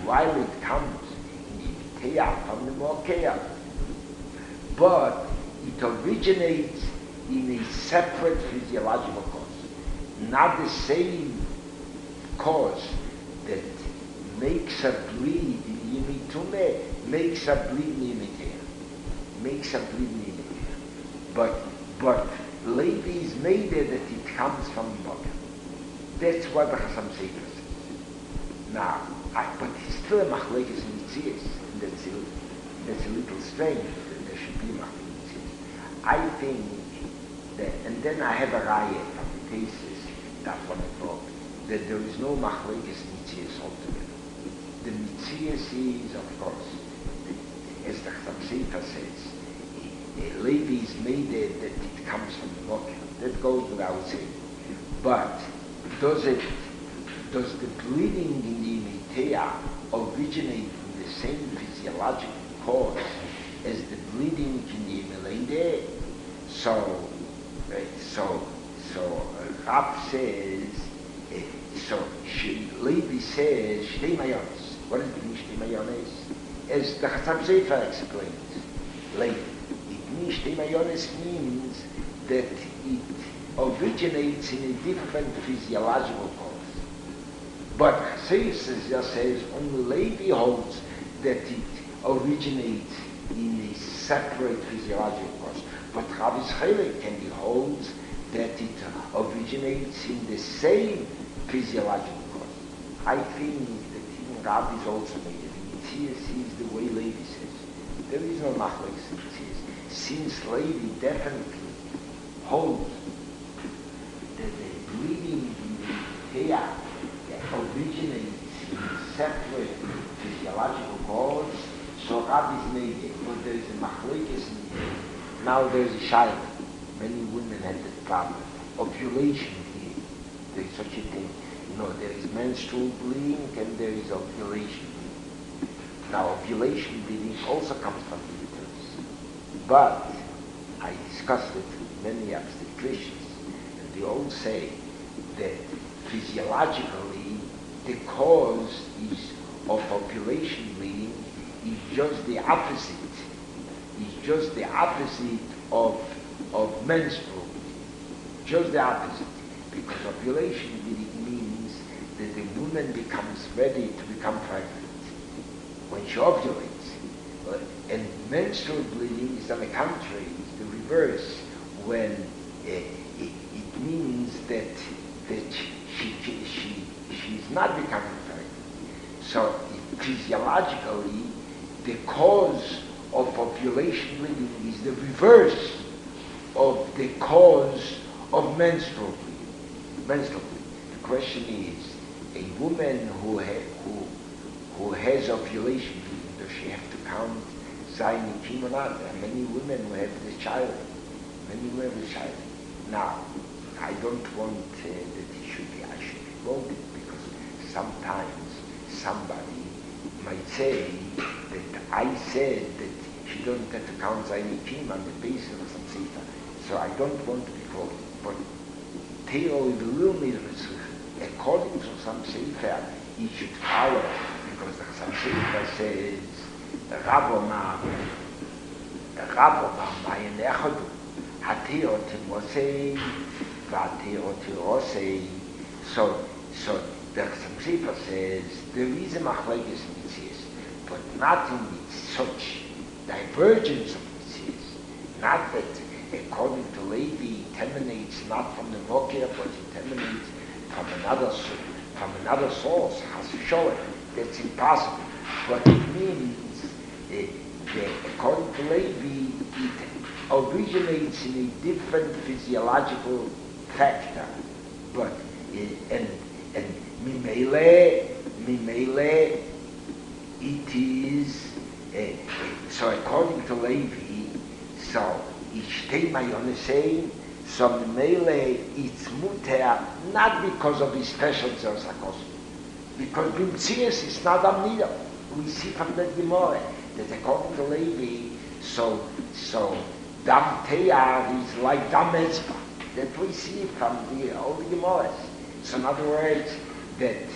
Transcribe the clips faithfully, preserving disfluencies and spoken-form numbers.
while it comes in the Miteah from the Mokeah, but it originates in a separate physiological cause, not the same cause that makes her bleed in Yemitume, makes her bleed in Yemiteah, makes her bleed in Yemiteah. But, but Levi is made it that it comes from the Mokeah. That's what the Chasam Sofer says. Now, I, but he's still a machlekes in Mitzias, and that's a, that's a little strange that there should be machlekes in Mitzias. I think that, and then I have a raya from the cases that one above, that there is no machlekes in Mitzias altogether. The Mitzias is, of course, as the Chasam Sofer says, Levi is made it that it comes from the Mokeah. That goes without saying. But does it, does the bleeding in the Miteah originate from the same physiological cause as the bleeding in the Melede? So, uh, so, so uh, Rab says, uh, so she, Levi says, Shtei Mayones. What does it mean, Shtei Mayones? As the Chasam Sofer explains, Levi, it means Shtei Mayones means that it originates in a different physiological cause. But Chassidus just says only Levi holds that it originates in a separate physiological cause. But Rabbi Chelik can be holds that it originates in the same physiological cause. I think that even Rabbi is also made it. Mitzias is the way Levi says. There is no machlekes in Mitzias. Since Levi definitely holds that the bleeding in the Miteah originates in a separate physiological cause, so Rabbi's made it. But there is a machlekes in here. Now there is a shaila. Many women have this problem. Ovulation here. There is such a thing. You know, there is menstrual bleeding and there is ovulation bleeding. Now ovulation bleeding also comes from the uterus. But I discussed it with many obstetricians, and they all say that physiologically the cause is of ovulation bleeding is just the opposite. Is just the opposite of of menstrual bleeding. Just the opposite. Because ovulation bleeding means that the woman becomes ready to become pregnant when she ovulates. And menstrual bleeding is on the contrary, it's the reverse, when uh, it, it means that that she, she, she, she's not becoming pregnant. So physiologically, the cause of ovulation bleeding is the reverse of the cause of menstrual bleeding. Menstrual bleeding. The question is, a woman who, ha- who, who has ovulation bleeding, does she have to count Zayin and Kim or not? There are many women who have this child. Many women have this child. Now, I don't want uh, that it should be, I should be quoted, because sometimes somebody might say that I said that she doesn't have to count Zayin Kim on the basis of some Sefer. So I don't want to be quoted. But Theo is a little bit according to some Sefer, he should follow, because the some Sefer says, Rabomar, Rabomar, Mayan Echadu, Hateo Timosei, Vateo Tirosei. So, so the some Sefer says, there is a machlekes Mitzias, but not in such divergence of Mitzias. Not that, according to Levi, it emanates not from the Mokeah, but it emanates from another from another source. Has to show it. That's impossible. But it means uh, that according to Levi, it originates in a different physiological factor. But uh, and and mimele mimele it is uh, so according to Levi, so Ishtei Mayonesei, so mimele it's muter not because of his special zerzakos, because Bimtzias is not amnida. We see from the Gemara that according to Levi, so so Dam Teyar is like Dam Ezba. That we see from the all the Gemaras. So in other words, that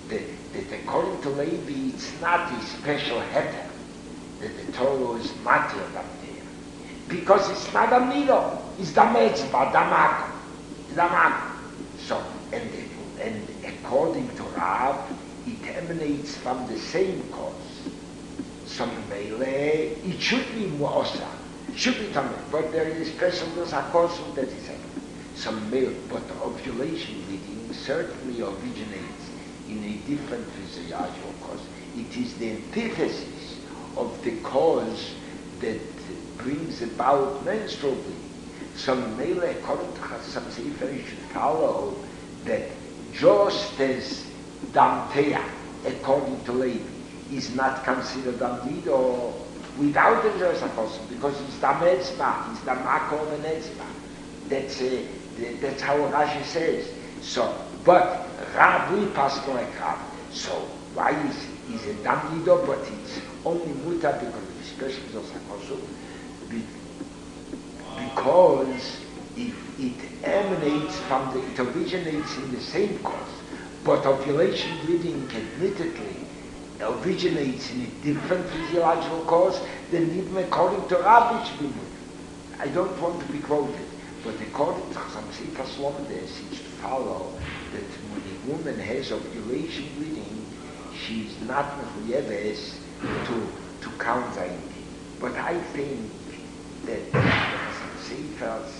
that, that according to Levi, it's not a special heter that the Torah is matir damteya. Because it's not a middle, it's the metzvah, the makom, the makom. So, and, the, and according to Rav, it emanates from the same cause. Some mele, it should be mu'osa, it should be tameh, but there is special there's a cause that is happening. Some male, but the ovulation bleeding certainly originates in a different physiological cause. It is the antithesis of the cause that brings about menstrual bleeding. Some male, according to some sefer, should follow that just as damteya, according to Levi, is not considered damdido without the Jersachos, because it's the metzvah, it's the makom and metzvah. That's uh, That's how Rashi says. So, but Rav, we pass like Rav. So, why is is it damdido? But it's only muta because of the special Zosakosu, because it, it emanates from the, it originates in the same cause. But ovulation bleeding, admittedly, originates in a different physiological cause than even according to Rav, which we I don't want to be quoted. But according to some Sefer Slomodes, it's to follow that when a woman has ovulation bleeding, she's not mechuyeves to to count zayin. But I think that some Sefer's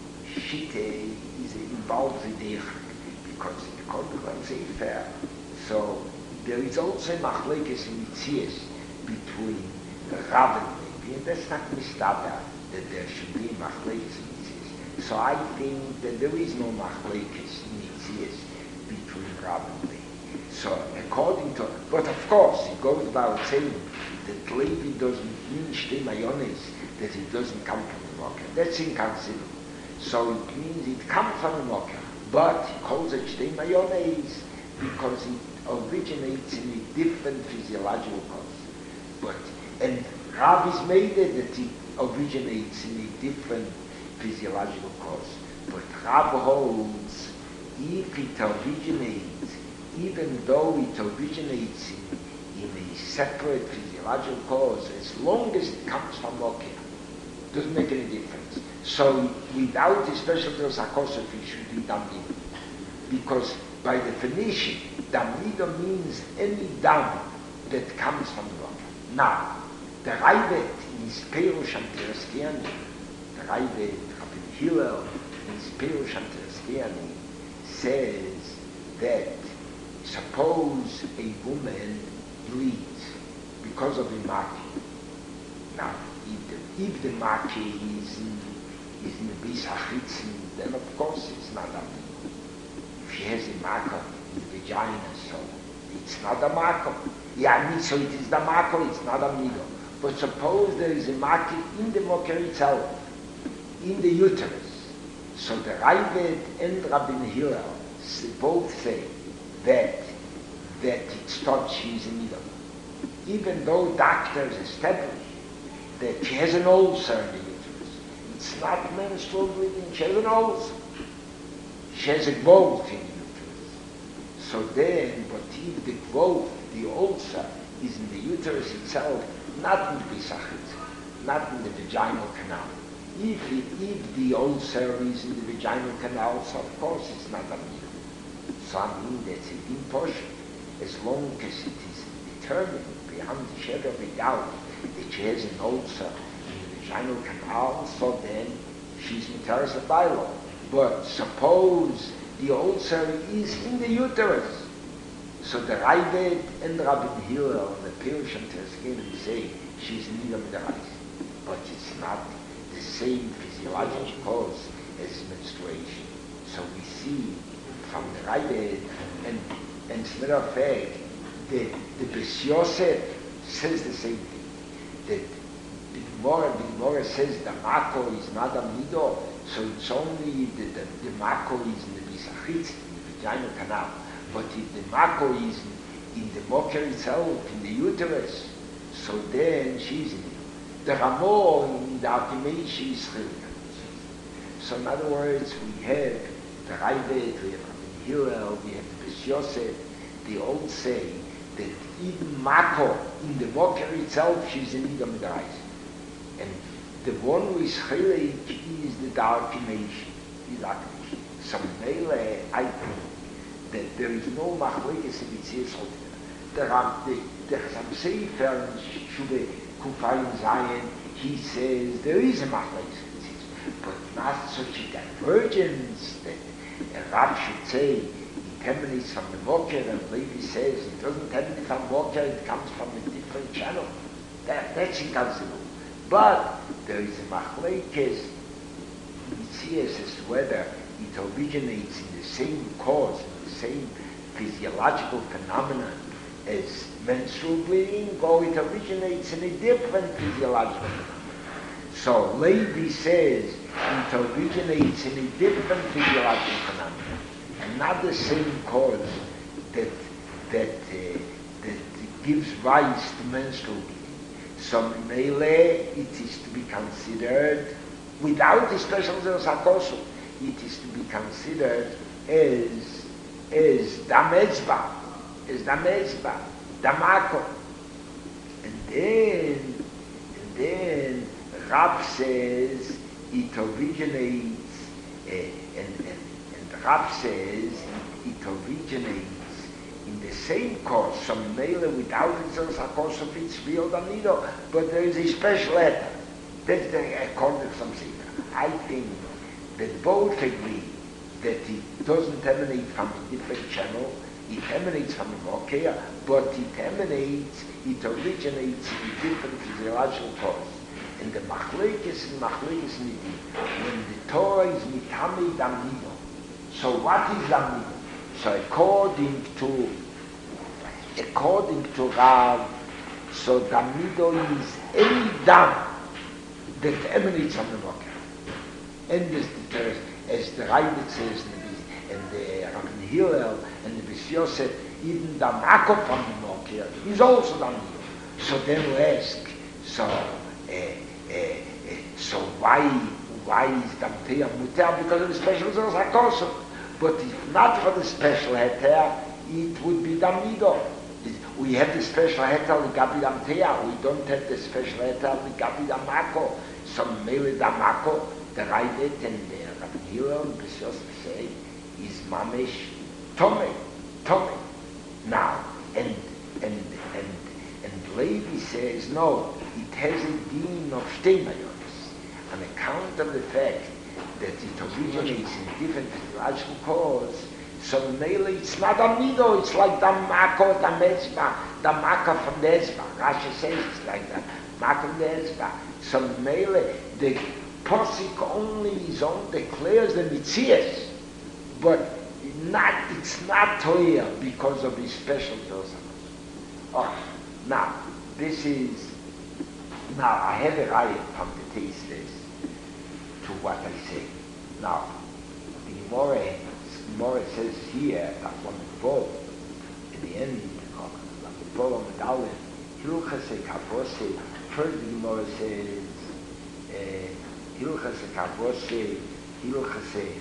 shite is involved in the because according to some Sefer, so there is also a machlekes in Mitzias between Rav and Levi, and that's not mistaber that there should be machlekes. So I think that there is no machlekes Mitzias between Rav and Levi. So according to, but of course it goes without saying that Levi doesn't mean shtei mayones, that it doesn't come from the Moker. That's inconceivable. So it means it comes from the Moker, but he calls it shtei mayones because it originates in a different physiological cause. But and Rav is made it that it originates in a different physiological cause. But Rav holds, if it originates, even though it originates in, in a separate physiological cause, as long as it comes from Mokia, doesn't make any difference. So without a special Sakosov, it should be Damdido. Because by definition, Damdido means any dam that comes from the Mokia. Now, the Raivet is Perush and Tereskiani, the Raivet Hillel in Spirush and Tereskiani says that suppose a woman bleeds because of a maki. Now, if the, if the maki is in, is in the bis hachitzin, then of course it's not a maki. If she has a maka in the vagina, so it's not a maka. Yeah, I mean, so it is the maka, it's not a mido. But suppose there is a maki in the moker itself, in the uterus. So the Raivet and Rabbi Hillel both say that that it's thought she's a middle. Even though doctors establish that she has an ulcer in the uterus. It's not menstrual bleeding, she has an ulcer. She has a growth in the uterus. So then, but if the growth, the ulcer, is in the uterus itself, not in the bisachit, not in the vaginal canal. If, it, if the ulcer is in the vaginal canal, so of course it's not a middle. So I mean that's a deep portion. As long as it is determined beyond the shadow of a doubt that she has an ulcer in the vaginal canal, so then she's mitaras abaylo. But suppose the ulcer is in the uterus. So the Raivet and Rabbi Hillel and the Pirush and Tereskiani say she's neither midarais. But it's not the same physiological cause as menstruation. So we see from the Raivet and and as a matter of fact, the the Bes Yosef says the same thing. That the Gemara, the Gemara says the mako is not a mido, so it's only the the, the mako is in the bisachitz, in the vaginal canal. But if the mako is in, in the moker itself, in the uterus, so then she's in it. The Ramo in the Archimation is chiluk. So in other words, we have the Raivet, we have Rabbi Hillel, we have the Bes Yosef, they all say that even Mako, in the Moker itself, she's in Nida Midrash. And the one who is Chilek is the dark nation. So Mele, I think that there is no Machlekes in Mitzias Chotina. There are the, there's some Sefer in Shuvah Kufayin Zayin, he says there is a Machlekes in Mitzias, but not such a divergence that a Rav should say it emanates from the Moker, and Levi says it doesn't emanate from Moker, it comes from a different channel. That, that's inconceivable. But there is a Machlekes Mitzias as to whether it originates in the same cause, in the same physiological phenomenon as menstrual bleeding, or it originates in a different physiological phenomenon. So Levi says it originates in a different physiological phenomenon, and not the same cause that that uh, that gives rise to menstrual bleeding. So Mele, it is to be considered, without the special Zeros HaKosel, it is to be considered as as Damezba, as Damezba, Damako. And then, and then Rab says it originates, uh, and, and, and Rab says it originates in the same cause, some male without the Zeros HaKosel, it's real Damido, but there is a special letter. That's the according to some Sefer. I think that both agree that it doesn't emanate from a different channel, it emanates from a Mokea, but it emanates, it originates in a different physiological cause. And the Machlekes and Machlekes Nidi, when the Torah is Mitame Damido. So what is Damido? So according to according to Rav, so Damido is any dam that emanates from the Moker. And as the, as the Ravid says, and the Rabbi Hillel and the Beis Yosef, even the Mako from the Moker is also Damido. So then we ask, so uh, uh, uh, so why why is Damteya Muter? Because of the special Zeros HaKosel. But if not for the special heter, it would be Damido. We have the special heter Gabi Damteya. We don't have the special heter Gabi Damako. Some Mele Damako, the Raidet and the Rabbi Hillel and Beis Yosef say is Mamesh Tome, Tome. Now, and and and and Levi says no, it has a deen of Shteimayonis on account of the fact that it originates in different physiological cause. So mainly it's not a mido, it's like the mako, the mezba, the maka from the ezba. Rashi says it's like the maka from the ezba. So mainly the posik only is on declares the mitzias, but not it's not toya because of his special dosa. Oh, now this is now I have a riot from the tastes to what I say. Now, the Gemara, Gemara says here, that one Vov, at the end of the Vov on the Dalit, Hilchase Kavose, first the Gemara says, Hilchase Kavose, Hilchase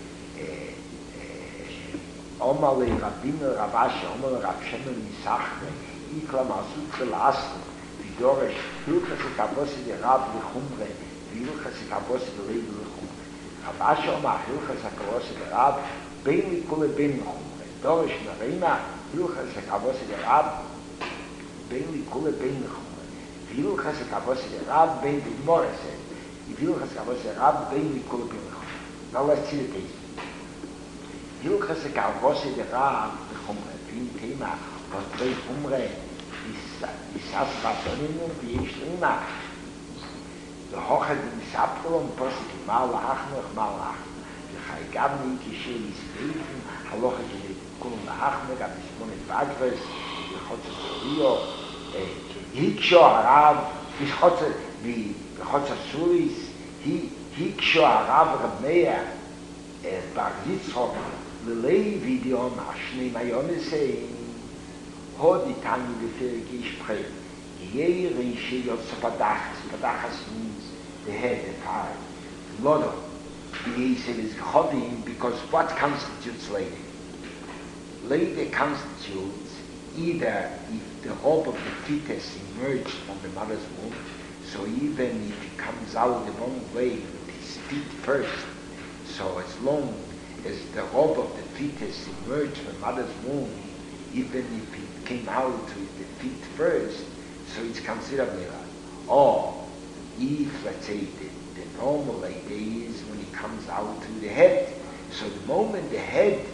Omale Rabino Ravashe, Omale Rav Shemen Misachre, Ikla Masut Chelasre, Vidore, Hilchase Kavose de Rav Lechumre, Hilchase Kavose de Levi Lechumre. Ravashe Omar Hilchase Kavose de Rav, Bein Likule Bein Lechumre. Dorish Narina, Hilchase Kavose de Rav, Bein Likule Bein Lechumre. Hilchase Kavose de Rav, Bein Gemara says, Hilchase Kavose de Rav, Bein Likule Bein Lechumre. Now let's see the case. Hilchase Kavose de Rav, Lechumre, Fin Tema, was Bein Lechumre, Isas Batonim, V'yeshlina. The Hochad in Sapron, Posik Malach, Malach. The Chaygabni, Kishel is Beitin, Halocha in Kulum Lahachmer, Abismon and Bagres, the Chotza Rio, Hiksho Arav, his Chotza, the Chotza Suris, Hiksho Arav Rameya, Bar Yitzchok, the Levi Dion, Ashnei Mayone saying, Hodi Tani Befere Gishprei. Yerin she yotze padachas. Padachas means the head, the part. Lodo. The Yisrael is chodim because what constitutes lady? Lady constitutes either if the robe of the fetus emerged from the mother's womb, so even if he comes out the wrong way with his feet first, so as long as the robe of the fetus emerged from the mother's womb, even if it came out with the feet first, so it's considered Nira. Or if, let's say, the, the normal idea is when it comes out to the head, so the moment the head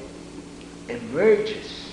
emerges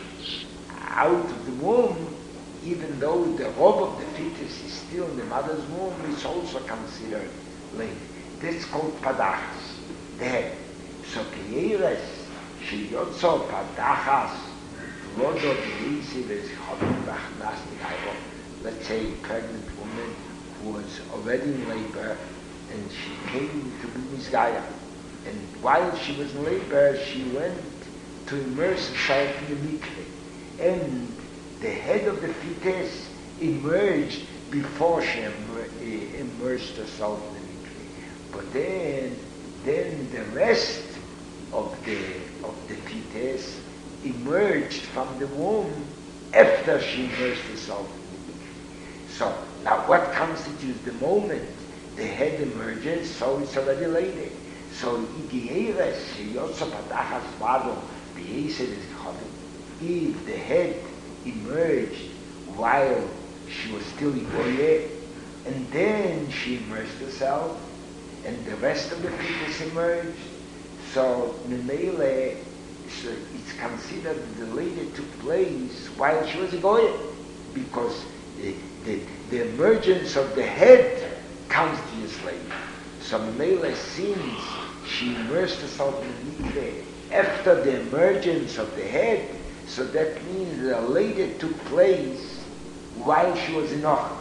out of the womb, even though the robe of the fetus is still in the mother's womb, it's also considered late. That's called padachas, the head. So Keyeres, Sheyotzo padachas, Vlodo B'yisi V'zichovim B'achnas T'chayro. Let's say a pregnant woman who was already in labor and she came to be Mizgaya. And while she was in labor, she went to immerse herself in the mikveh. And the head of the fetus emerged before she immer- immersed herself in the mikveh. But then, then the rest of the of the fetus emerged from the womb after she immersed herself in the mikveh. So now, what constitutes the moment the head emerges? So it's already lady. So igieres sheyotzo padachas vado b'yised v'zichovim. If the head emerged while she was still Igoye, and then she immersed herself, and the rest of the fetus emerged, so Memele, so it's considered that the lady took place while she was Igoye, because the, the, the emergence of the head comes to years later. So Memele, since she immersed herself in the mikveh after the emergence of the head, so that means the lady took place while she was in Ochris.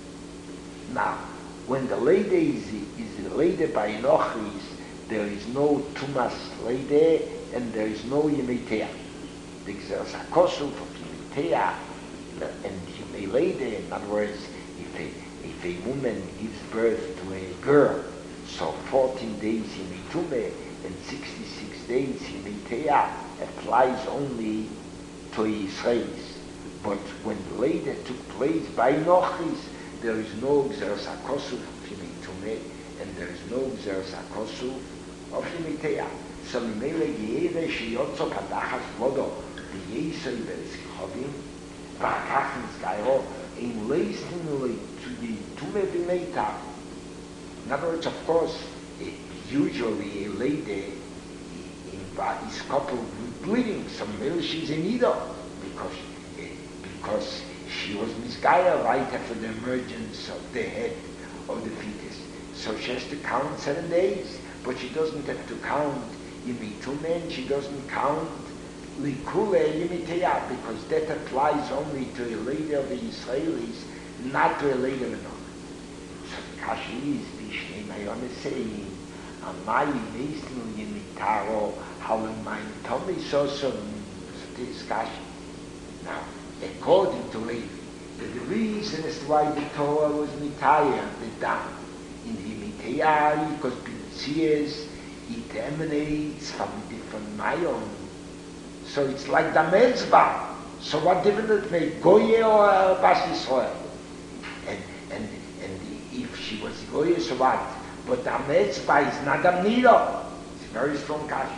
Now, when the lady is, is a lady by Ochris, there is no Tumas lady and there is no Yemetea. There's a kosu of Yemetea and Yemei lady. In other words, if a, if a woman gives birth to a girl, so fourteen days Yemetume and sixty-six days Yemetea applies only to Israelis. But when the lady took place by Nochis, there is no Gzeres HaKosu of Yemetume, and there is no Gzeres HaKosu of Yemetea. So Mimele Yeire Sheyotzo Padachas Vodo V'Yesei V'Zichovim V'Akachins Gairo Ein Leistinuli to the Tume V'Meita. In other words, of course, usually a lady is coupled with bleeding. So maybe she's in either because because she was Mizgaya right after the emergence of the head of the fetus. So she has to count seven days, but she doesn't have to count Yemitumen, she doesn't count Likule Yemiteya, because that applies only to a lady of the Israelis, not to a lady of the North. So the Kashi is Bishnei Mayone saying, Amai Nesnu Yemitaro, how in my tummy so some discussion. Now, according to Levi, the reason as to why the Torah was mitaya, the dam, in the mitaya, because B'tzias, it emanates from different mayon. So it's like the Mezbah. So what difference it make, Goye or uh, Bas Yisrael? And, and, and if she was Goye, so what? But the Mezbah is not a Nilo. It's a very strong cash.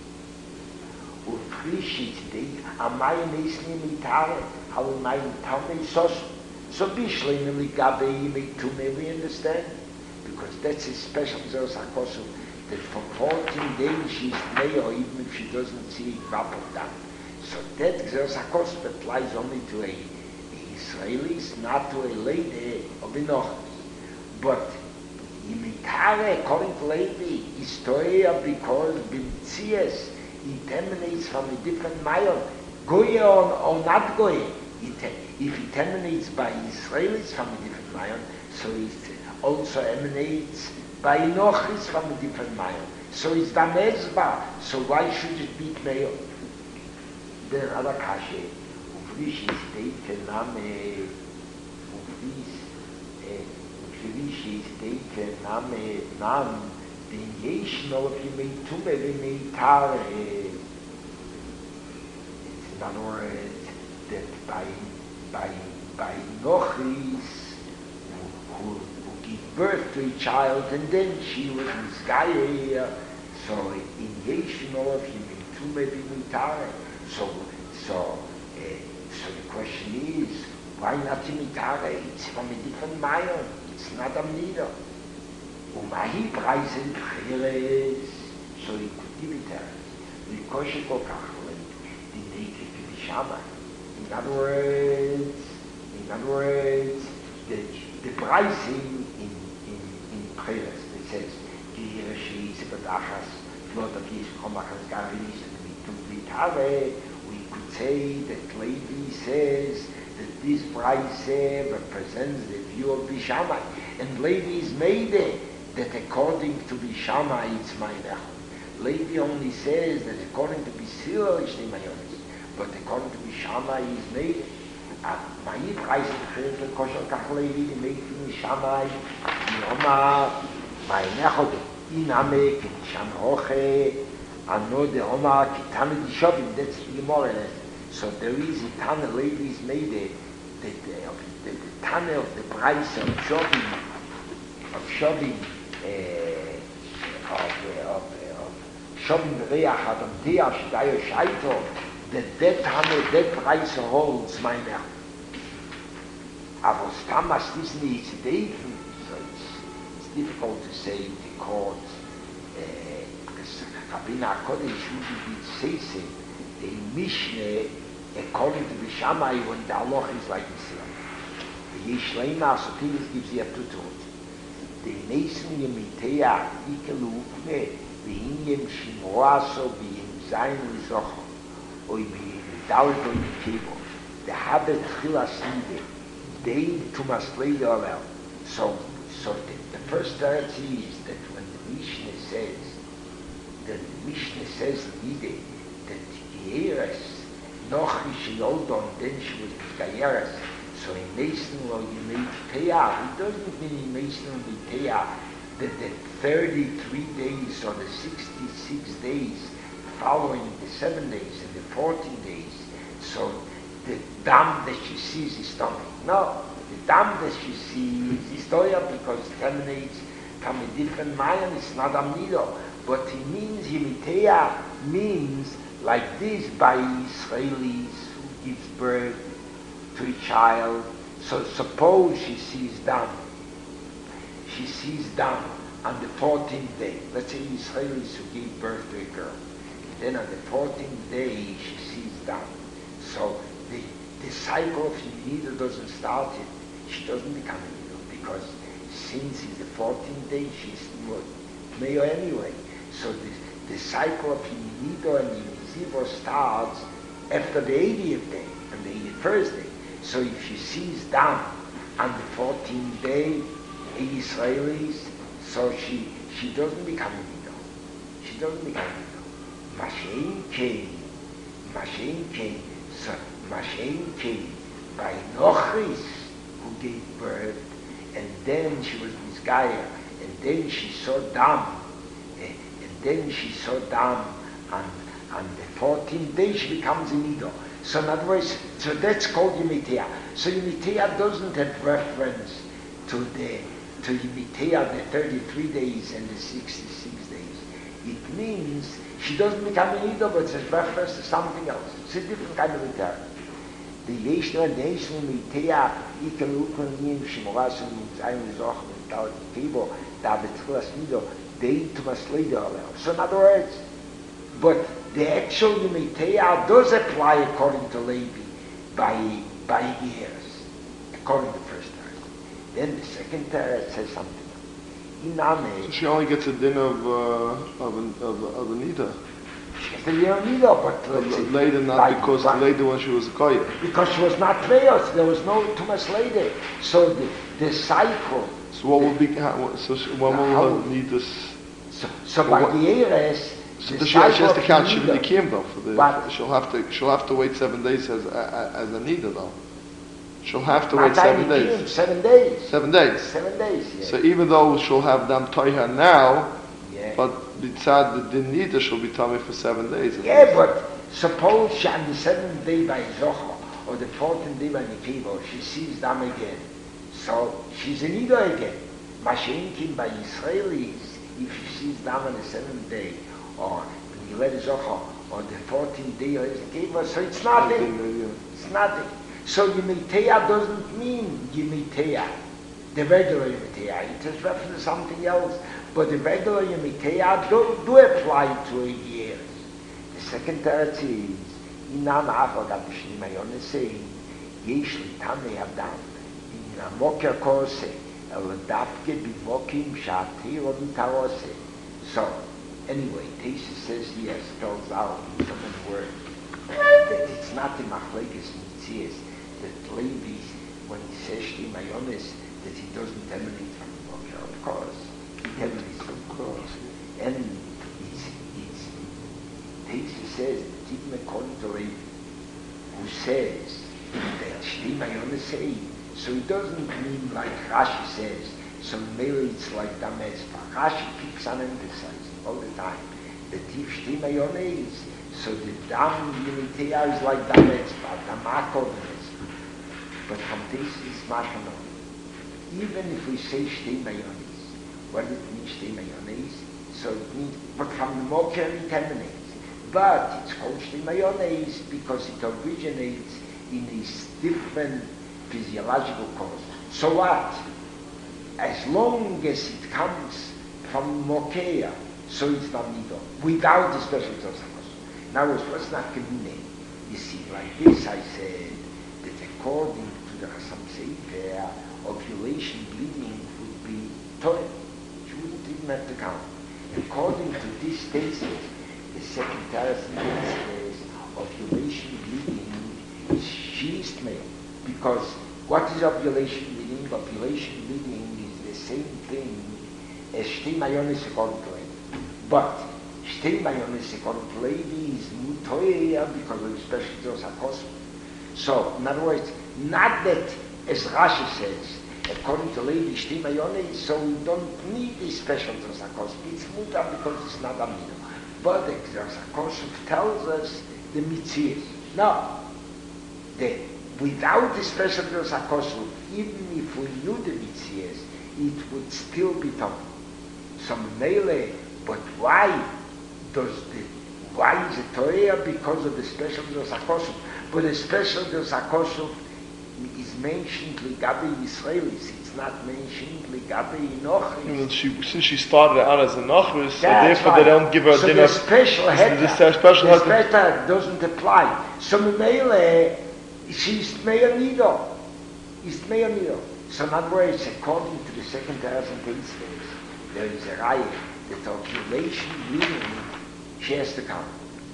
Ufrishit dei amay nesli mitare how my tummy so so bishli milikabe yimitume, we understand, because that's a special Gzeres HaKosu that for fourteen days she's mayor even if she doesn't see a drop of that. So that Gzeres HaKosu applies only to a, a Israelis, not to a lady of Enoch. But Yimitare, according to Levi, is Torah because B'tzias it emanates from a different mayon, Goye or, or not Goye. It, if it emanates by Israelis from a different mayon, so it also emanates by Nochis from a different mayon. So it's the Mezbah. So why should it be Tmeyo? Then other kashe, ufrish is taken name, ufrish is taken name, nam. Den yesh no Yemetume v'Meitare. In other words, that by by by Nochis who, who, who gave birth to a child, and then she was misguided. So in Yeshinol of him, in two maybe Mitare. So so uh, so the question is, why not Mitare? It's from a different Mayon. It's not Amnida. Umahi Preisen Cheres. So he could give it her. The Koshiko Kachlen, the native Bishama. In other words, in other words, the the pricing in in in Cheres, it says, Girashi Sebadachas, Flota Gish Komachas Garis, and we could say that Levi says that this price represents the view of Bishamai, and Levi is made it that according to Bishamai it's my nechon. Levi only says that according to Bisila it's the mayonis, but according to Bishamai is made it. My price is the kosher kach Levi, the made from Bishamai, Yoma, my nechon, Inamek, Shamhoche, Ano the Oma Kitana di Shovim, that's the Gemara. So there is a Tana ladies made it that the, the, the Tana of the price of Shovim, of Shovim, uh, of, uh, of, uh, of Shovim Reach Adam Tia Shdayo Shaito, that that Tana, that price holds my name. Aber Stamas this needs to date, so it's, it's difficult to say the court. Rabbeinu HaKodesh usually says the Mishnah according to the Shammai when the Allah is like this. The Yishleima Sotilis gives you a tutut. The Neisen Yemitea Ikelu Ukne V'Inyem Shimoaso V'Yem Zayin Lizocho Oy V'Yem Dalit Oy V'Kebo the Habet Chilas Nide They Tumas Leil Olel. So, so the, the first teretz is that when the Mishnah says that the Mishnah says Nide, that Geyeres, noch she Yoldon, then she was Geyeres. So in Mason law you made Teah. It doesn't mean in Mason law Teah that the thirty-three days or the sixty-six days following the seven days and the fourteen days. So the dam that she sees is stomach. No, the dam that she sees is Toya because it emanates from a different Mayan. It's not Amnido. But it means Yemitea means like this by Israelis who gives birth to a child. So suppose she sees dam. She sees dam on the fourteenth day. Let's say Israelis who gave birth to a girl. Then on the fourteenth day she sees dam. So the, the cycle of Yemida doesn't start yet. She doesn't become a needle because since it's the fourteenth day she's Mayo anyway. So the, the cycle of Yemida and Yemiziva starts after the eightieth day and the eighty-first day. So if she sees dam on the fourteenth day, Israelis, so she she doesn't become a needle. She doesn't become a needle. Mashen came, Mashen came, so Mashen came by Nochris who gave birth, and then she was misguided, and then she saw dam. Then she saw dam, and on the fourteenth day she becomes a nido. So in other words, so that's called Yemitea. So Yemitea doesn't have reference to the to Yemitea, the thirty-three days and the sixty-six days. It means she doesn't become a nido, but it's a reference to something else. It's a different kind of Yemitea. The Yeshna and the Yeshna Yemitea, Ikalukun Yim Shimorasu Yim Zayin Zoch and Tal Kibo, David Tchilas Nido. They to Masleda. So in other words, but the actual Yemitea does apply according to Levi by by years, according to the first teretz. Then the second teretz says something. Iname. So she only gets a din of uh, of an, of of Anita. She gets a din of Anita, but later not like, because right. later when she was a koya. Because she was not Meos, there was no Tumas Lede. So the the cycle. So what will be? How, so she, when will her need this? So, so by Geyeres, so she has to count Shivim Nikim though. For the, but, she'll have to she'll have to wait seven days as as, as a nida though. She'll have to wait seven days. Seven days. Seven days. Seven days. Yeah. So even though she'll have dam toiha now, yeah. but b'tzad the nida she'll be tummy for seven days. Yeah, least. But suppose she on the seventh day by Zocha or the fourteenth day when he came, she sees them again. So she's a Nida again. Mashenkin by Israelis, if she sees them on the seventh day, or when you let it Zohar, or the fourteenth day, or he gave her, so it's nothing. It's nothing. So Yemiteya doesn't mean Yemiteya, the regular Yemiteya. It is reference to something else. But the regular Yemiteya do, do apply to a year. The second teretz is, Inam Afal Gabishni Mayone saying, Yesh Litane Adam, in a Moker Kose, El Dafke Bivokim Shatiro Mitarose. So, anyway, Tesis says yes, spells out in so many words, that it's not the Machlekes Mitzias, that Levi, when he says Shli Mayones, that he doesn't emanate from the Moker, of course. He emanates from the course. And it's, it's, Tesis says, even according to Levi, who says that Shli Mayones say, so it doesn't mean like Rashi says, so maybe it's like Damezpa. Rashi keeps on emphasizing all the time that if Shli Mayones, so the Dam Yemiteya is like Damezpa, Damako Damezpa. But from this is Mashano. Even if we say Shli Mayones, what does it mean Shli Mayones? So it means, but from the Moker it emanates. But it's called Shli Mayones because it originates in these different physiological cause. So what? As long as it comes from Mokeya, so it's not Nido, without the special Tosakos. Now, what's not Kemine? You see, like this I said, that according to the Chassam Sefer, ovulation bleeding would be Torah. You wouldn't even have to count. According to this thesis, the second teretz says ovulation bleeding is sheast male. Because what is ovulation bleeding? Ovulation bleeding is the same thing as Shti Mayones according to Levi. But Shti Mayones according to Levi is Mutoya because of the special Tosakos. So, in other words, not that, as Rashi says, according to Levi, Shti Mayones, so we don't need the special Tosakos. It's Muta because it's not Amino. But the Tosakos tells us the Mitzias. Now, the without the special Tosakos, even if we knew the Mitzias, it would still be Tom. Some Mele, but why does the why is it Torah? Because of the special Tosakos. But the special Tosakos is mentioned Ligabe Israelis. It's not mentioned Ligabe Enochis. She, since she started out as a Nochris, so therefore right. they don't give her so dinner. The special heter, the special the special doesn't apply. So Mele, she's Meir Nido. It's Meir Nido. So in other words, according to the second thousand cases, there is a riot that ovulation bleeding, she has to count.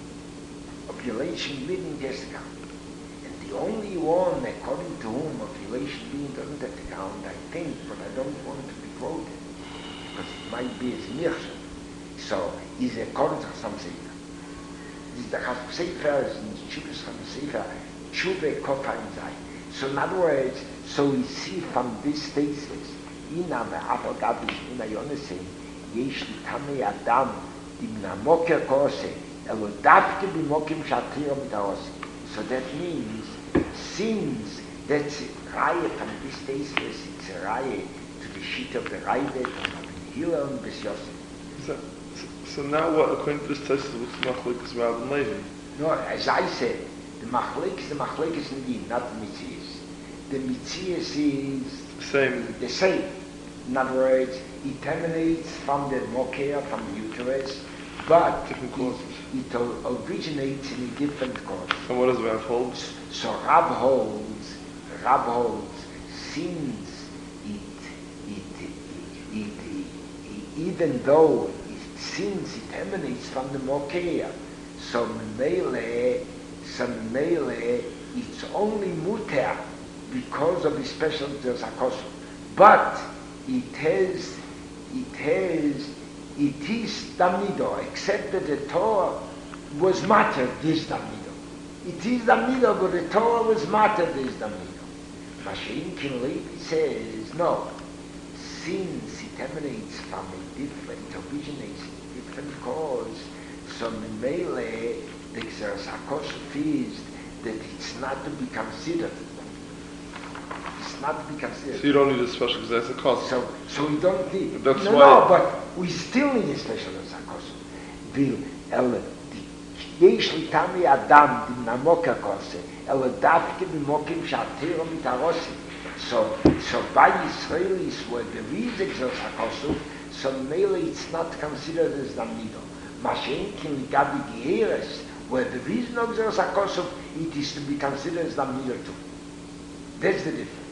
Ovulation bleeding, she has to count. And the only one, according to whom ovulation bleeding doesn't have to count, I think, but I don't want to be quoted, because it might be as Mircha. So, is according to some Sefer. This is the Chasam Sefer, is in the Chuvas Chasam Sefer, Chuve Kofain Zai. So in other words, so we see from this thesis, Ina ve'afal gabish ina yonesei, yesh litame adam, dimna moker kose, elo davke b'mokim shatiro mitarose. So that means, since that's a raya from this thesis, it's a raya to the sheet of the Raidet, and Hillel and Bes Yosef. So, so now what, according to this thesis, what's the Machlekes Rav and Levi? No, as I said, the Machlekes, the Machlekes indeed, not the Mitzias. The Mitzias is the same. The same. In other words, it emanates from the Mokeya, from the uterus, but different causes. It, it originates in a different cause. And what does Rav hold? So Rav holds, Rav holds, since it, it, it, it, it even though it, since it emanates from the Mokeya, so Mele, so Mele, it's only muter because of the special Tosakos. But it has, it has, it is Damido, except that the Torah was matter, this Damido. It is Damido, but the Torah was matter, this Damido. Mashiach Levi says, no, since it emanates from a different, it originates in a different cause, so Mele, the Tosakos is that it's not to be considered. It's not to be considered. So you don't need a special exercise cost. So, so we don't need. That's no, why. No, but we still need a special exercise. Will el יש לי תמי אדם דמנמוק הקוסה, אלא דווקא במוקים שהתירו מתהרוסים. So, so by Israelis, where the reason is a so mainly it's not considered as Damido. Mashenkin Ligabi Gieres, where the reason of the Kosov, it is to be considered as Damido too. That's the difference.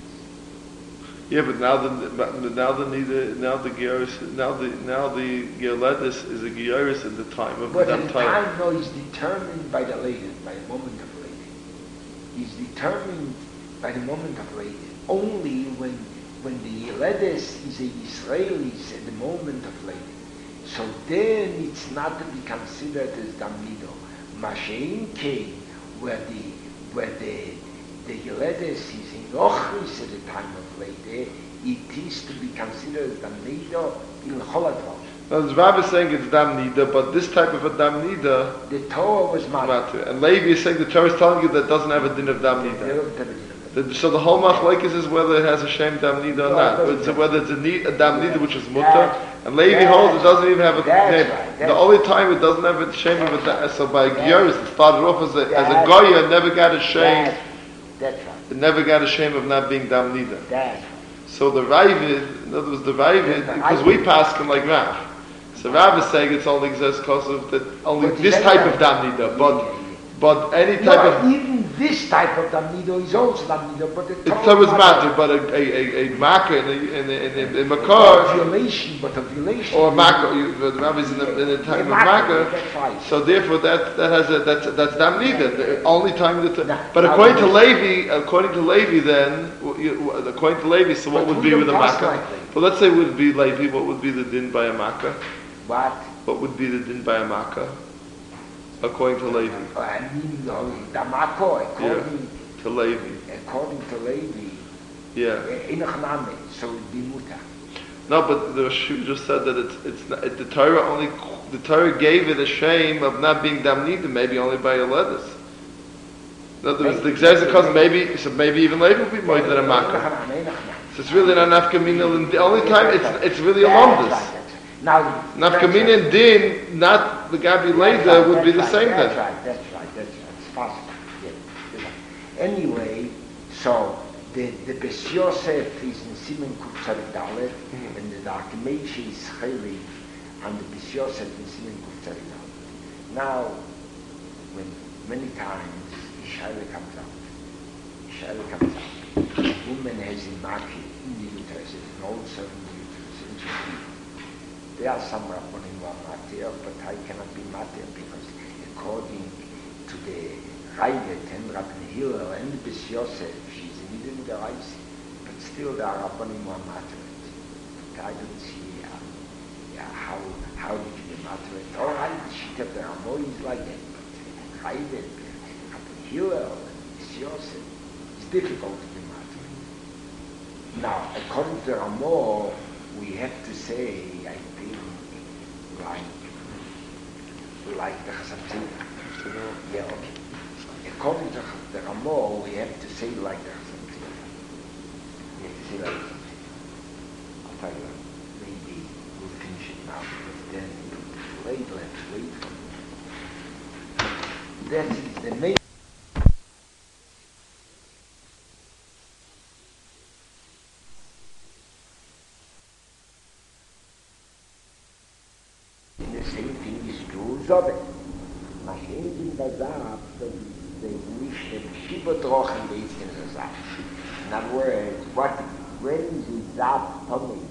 Yeah, but now the but now the now the Gieres now the now the Gioledis is a Gieres at the time of but the time. But the time no is determined by the lady, by the moment of lady. Is determined by the moment of lady. Only when when the Yeledes is a Israelis at the moment of lady. So then it's not to be considered as Damido. Mashein came where the where the the Yeledes is in Ochris at the time of lady, it is to be considered as Damido in Choladvar. Now the Rav is saying it's Damnida, but this type of a Damnida, the Torah was matter. And Levi is saying the Torah is telling you that doesn't have a din of Damnida. The, so the whole machlekes is whether it has a shem damnida or not. It's a, whether it's a, need, a damnida which is mutter, and Levi holds it doesn't even have a name. Right, the only time it doesn't have a shem of a so by Gyeris it started off as a, as a goya, it never got a shem. That's right. It never got a shame of not being damnida. That's right. So the Ravid, in other words, the Ravid, because we pass him like Rav. So Rav is saying it's only exists because of that only but this type of damnida, but. But any type no, of even this type of damnido is also damnido, but the it's always matter. But a a a, a makkah in a in a, in a, in makar violation, but a violation or makkah. The rabbis in the in the time of makkah. So therefore, that that has a that's that's damnida. The only time that. Nah, but according to Levi, according to Levi, then according to Levi, so what would be with a makkah? But let's say it would be Levi. What would be the din by a makkah? What? What would be the din by a makkah? According to Levi. I mean, no, Damako, according yeah, to Levi. According to Levi. Yeah. Inachname, so it'd be muta. No, but the Rosh just said that it's it's not, it, the Torah only the Torah gave it a shame of not being damnida, maybe only by a lettuce. In other words, the exact because maybe so maybe even Levi would be more than a makkah. So it's really not nafkamina. And the only time it's it's really a lomdus. Now, Nafkamina and din, not the Gabi Leda, would be the same then. That's right, that's right, that's right. It's possible. Yeah. Anyway, so the the Bes Yosef is in Simen Kuf Dalet, and the Archimedes is Chayli, and the Bes Yosef in Simen Kuf Dalet. Now, when many times Ishaila comes out, Ishaila comes out, a woman has in Maki, in the uterus, and also in the uterus, in the there are some Rabbanim who are matir, but I cannot be matir because according to the Raivet and Rabbi Hillel and the Bes Yosef, she's in Eden Gereis, but still there are Rabbanim who are matir. But I don't see uh, yeah, how how did you be matir? All right, the Shita of the Ramo is like that, but Raivet, Rabbi Hillel and Bes Yosef, it's difficult to be matir. Now, according to Ramo, we have to say, I think, like, like the Chasam Yeah, okay. According to the Ramo, we have to say like the Chasam We have to say like, I'll tell you, maybe we'll finish it now, because then wait, let's wait for it. That is the main. Zobe. Maar geen ding bij zaad, dat de nicht het schibbetrochen weet in de zaad. In other words, what when the zaad coming,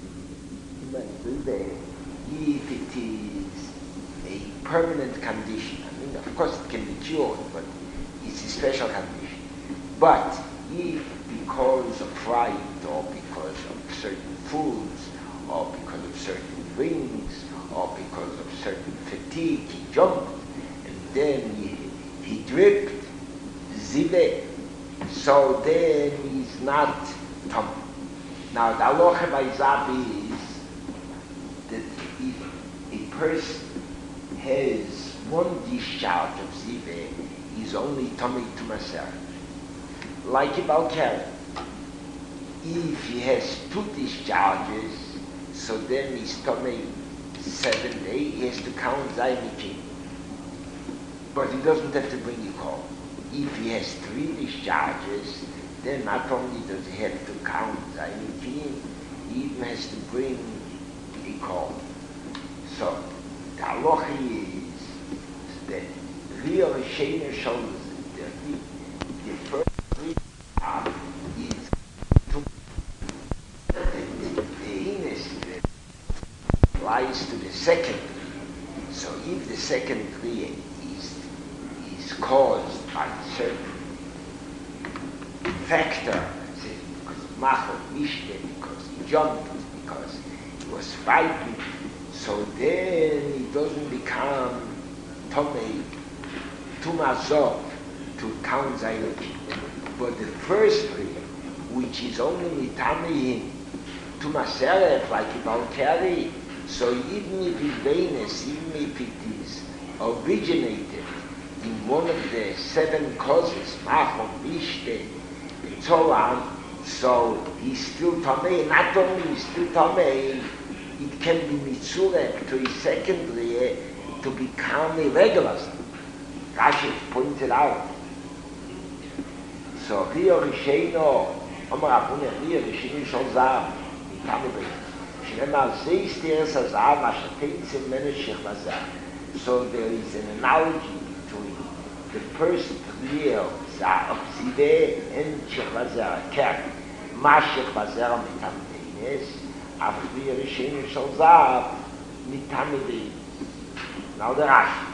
if it is a permanent condition, I mean, of course it can be cured, but it's a special condition. But if because of fright, or because of certain foods, or because of certain drinks, or because of certain fatigue, he jumped, and then he, he dripped, zive, so then he's not tum. Now the halacha by Zab is that if a person has one discharge of zive, he's is only tummy to myself. Like about Karen. If he has two discharges, so then his tummy seven day, he has to count Zainikin. But he doesn't have to bring a call. If he has three discharges, then not only does he have to count Zainikin, he even has to bring a call. So, the halacha is that real Shena shows that the, the first three are is to the, the, the innes that applies to the second three. So if the second three is is caused by a certain factor, say because Machal Mishte, because he jumped, because he was fighting, so then it doesn't become Tomei Tumazov to count Zainoki. But the first three, which is only Mitamei Tumaseref, like Ibalkari, so even if it's Venus, even if it is originated in one of the seven causes, Machon, Mishte, and so on, so he's still Tomei. Not only he's still Tomei, it can be mitzurek to his secondary to become irregular. Rashi pointed out. So here Risheno, Omar Abuna, here Risheno Sholzah, Mitamei, Shnema Zeis Teres Hazah, Mashateitz and Meneshech Hazah. So there is an analogy between the first year of Zideh and Shech Hazah, Kerk, Mashech Hazah Mitamei, after the Rishenu Sholzah, Mitamei. Now the Rashi.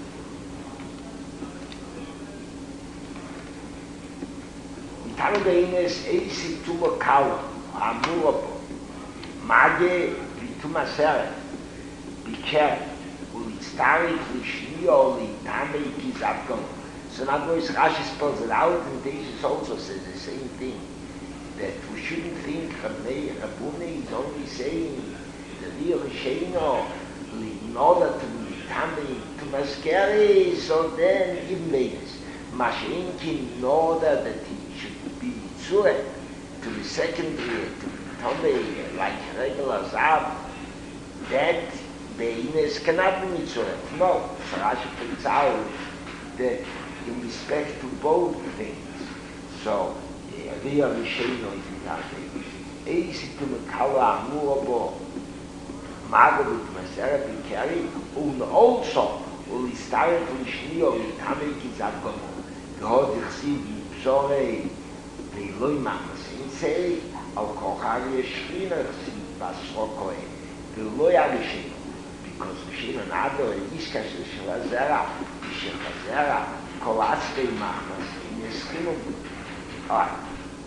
Mitamei is Eisi Tuma Kala, Amurapo, Mage Vituma Seret, Biker, Ulitstarik, Lishnio, Litamei Kizabgon. So now Gois Rashi spells it out, and Jesus also says the same thing. That we shouldn't think Rabnei Rabuni is only saying the real Sheino in order to be coming to Maskeri, so then even Venus. Mashinkin in order that he should be Mitzurek to the secondary, to be Tomei, like regular Zav, that Venus cannot be Mitzurek. No, so Rashi points out that in respect to both things. So, Ria Risheno is in that way. Eisi to Mekala Amurabo, Magavit Masera Bikari, and also, Uli Starek Lishnio, Mitamei Kizabgomo. God Yichsiv Yipsore, Veiloi Machmasensei, Al Kochari Yeshvina Yichsiv Basrokoe, Veiloi Arisheno, because Risheno Nado, Ishkash Yishvazera, Yishvazera, Kolaskei Machmas, Yeschino. All right.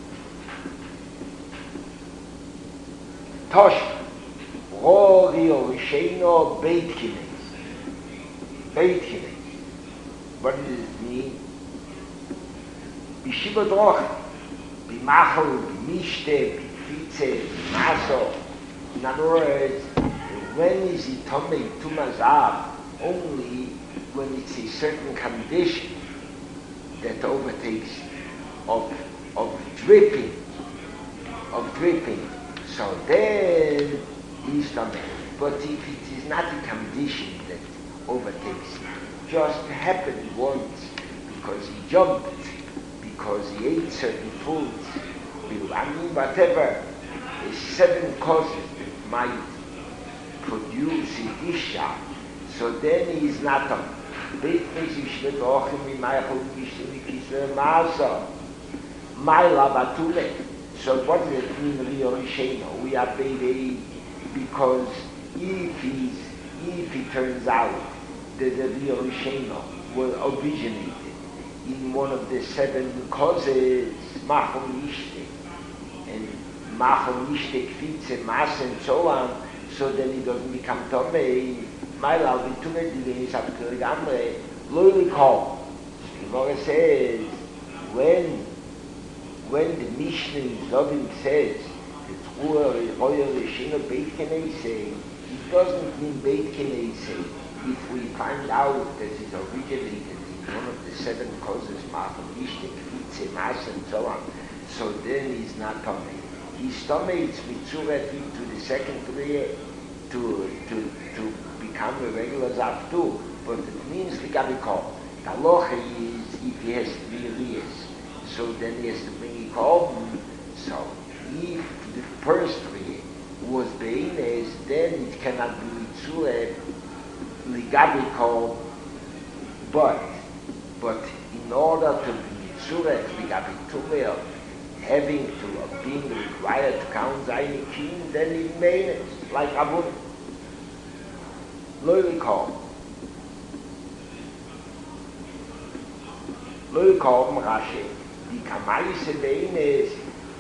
Tosh, Rori or Risheno, Beit Kines. Beit Kines. What does it mean? Bishiva Droch, Bimachel, Bimishte, Bifitze, Bimaso. In other words, when is it Tomei Tumazav? Only when it's a certain condition that overtakes of of dripping, of dripping. So then he's Tomei. But if it is not a condition that overtakes, just happened once because he jumped, because he ate certain foods, I mean whatever, there's seven causes that might produce a isha, so then he is not on. Beit Mesish Ledochim Mimayachol Mishli Kisle Maso. Maila Batule. So what does it mean, Rio Risheno? We are baby because if he's, if it turns out that the Rio Risheno were originated in one of the seven causes, Machol Mishte, and Machol Mishte, Kvitze, Mas, and so on, so then he doesn't become Tomei. Maila Batule, Divin is up to the Gamre, Loyally call. The Gemara says, when when the Mishnah in Zobim says that Roya Rishino Beit Knesei, it doesn't mean Beit Knesei if we find out that it's originated in one of the seven causes, Ma'achal Ishtik, Vitze, Mas, and so on. So then he's not Tomei. He's Tomei, it's Mitzuret into the second Kriya to, to, to become a regular Zav too. But it means Ligabikol. The Locha is if he has three Riyas. So then he has to bring a Korban. So if the first Riya was Be'ines, then it cannot be Mitzuret Ligabikol. But, but in order to be Mitzuret Ligabitumel, having to, uh, being required to count Zainikim, then it means like Abun. Lo Yikol. Lo Yikol Rashi. Die Kamaise Beines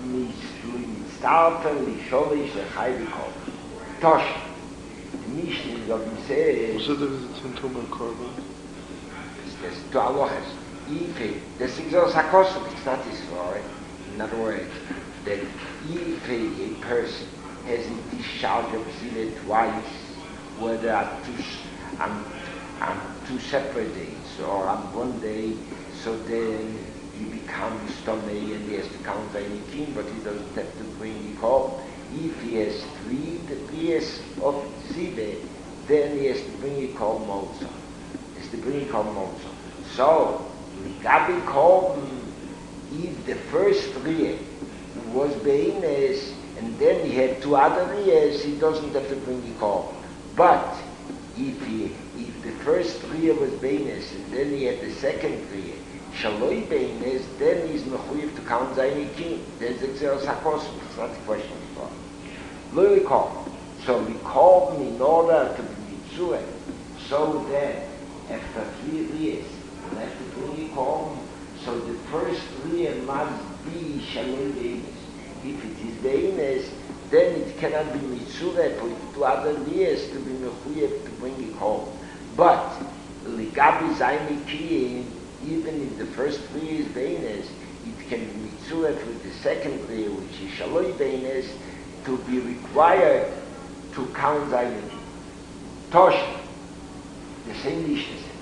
Starten Lisholish Lechayvikol. Tosh. The Mishnah is of him says. What's the difference between Tumah and Korban? There's two alochas. If this is also Sakosov, it's not his story. In other words, that if a person has a discharge of Zile twice, whether on two, on, on two separate days or on one day, so then he becomes Tomei and he has to count Zainikim, but he doesn't have to bring the Korban. If he has three degrees of Zile, then he has to bring a Korban also. He has to bring a Korban also. So, Ligabi Korban, if the first Riyah was Be'ines, and then he had two other Riyahs, he doesn't have to bring the Korban. But if he, if the first Riyah was Be'ines, and then he had the second Riyah, Shaloi Be'ines, then he's mechuyev to count Zainikim. There's Exeros HaKosov. It's not the question for. Lo Korban. So we Korban in order to be Mitzuret, so that after three Riyahs, we'll have to bring the Korban. So the first Riyah must be Shaloi Be'ines. If it is Be'ines, then it cannot be Mitzuret with two other Riyahs to be mechuyev to bring the Korban. But Ligabi Zainikim, even if the first Riyah is Be'ines, it can be Mitzuret with the second Riyah, which is Shaloi Be'ines, to be required to count Zainikim. Tosh, the same Mishnah says.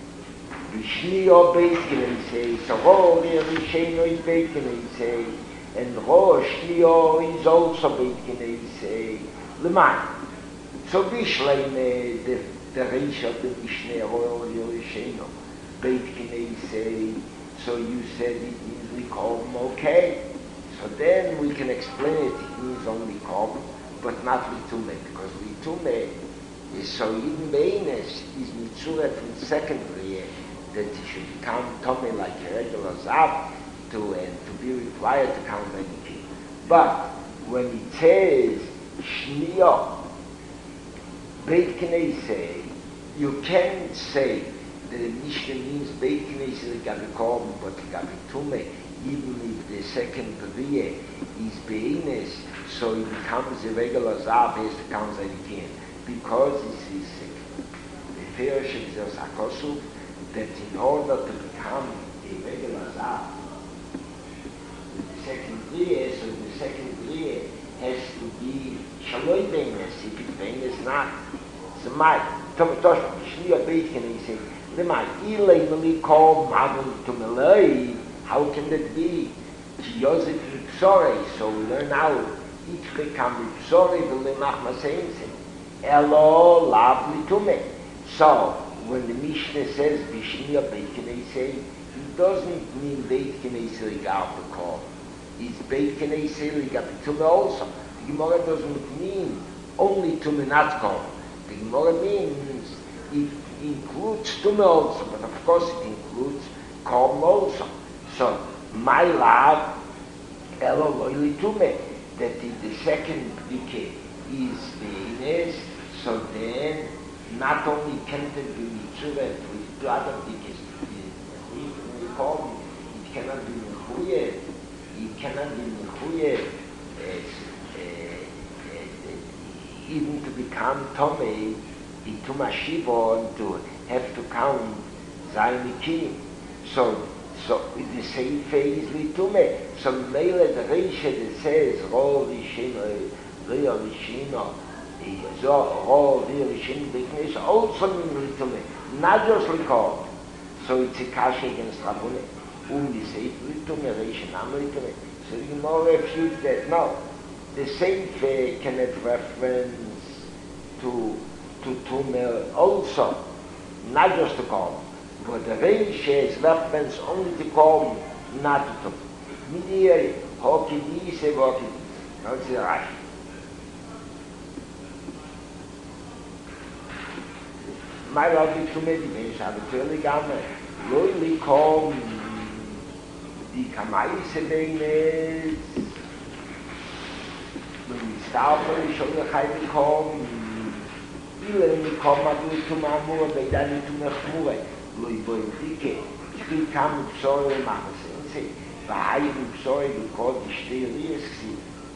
V'shniyo Beit Knesset, so Ro Risheno is Beit Knesset, and Ro Shniyo is also Beit Knesset. Leman. So Bishleim, the the Reish of the Mishnah, Ro Risheno. Beit Knesset, so you said it means we call them okay. So then we can explain it, it means only Korban, but not Litume, because Litume is so even Be'ines is Mitzuret from the second Riyah, that he should become Tomei like a regular Zav to, and to be required to count anything. But when it says Shniyo, Beit Knesset, you can't say the Mishnah means Beit Knesset Ligabi Korban, but Ligabi Tumeh, even if the second Riyah is Be'ines, so it becomes a regular Zav, he has to count Zainikim. Because this is the Ferish of Zakosuv, that in order to become a regular Zav, the second Riyah, so the second Riyah has to be Shaloi Be'ines, if it's Be'ines not. So my, Tomatosh, Shniya Beit Knesset, Lemai, Ilay Mali called Mavon to Malay, how can that be? Yosef Ripsore, so we learn now, each become Ripsore, the Lemach Maseinsen, Elo Lav Litume. So, when the Mishnah says, Bishniya Beit Knesset, it doesn't mean Beit Knesset Ligav the call. It's Beit Knesset Ligav Tume also. The Gemara doesn't mean only Tume not call. The Gemara means it includes Tume also, but of course it includes Korban also. So, my love, Elo Loili Tume, that in the second decade is Be'ines, so then not only can it be Mitzuret with two other decades, we call it, it cannot be Mechuyev, it cannot be Mechuyev even to become Tomei, in Tuma Shivon, to have to count Zainikim. So, so in the same phase Litume. So Mele the Reisha that says Ro Rishino, Rio Rishino, Ro Rio Rishino Beknes also mean Litume, not just Likov. So it's a kasha against Rabbanim. Um, you say, Litume, Reish, and Amritume. So the Gemara refutes that. No, the same way can have reference to to Tumer also, not just to Korban. But the Reish is reference only to Korban, not to Tumer. Midiyah, Hoki Dise, Hoki Dise. Now it's the Rashi. My logic to me, the Mensch habe natürlich gamme, Leuli kom, die Kamaise Beines, wenn die Staffel ist schon noch heim gekommen, viele mi kommen, aber nicht zum Amur, bei da nicht zum Achmure, Leui boi dike, ich bin kam mit Psoe, machen sie, bei Heim und Psoe, die Kod, die Sterie ist gewesen.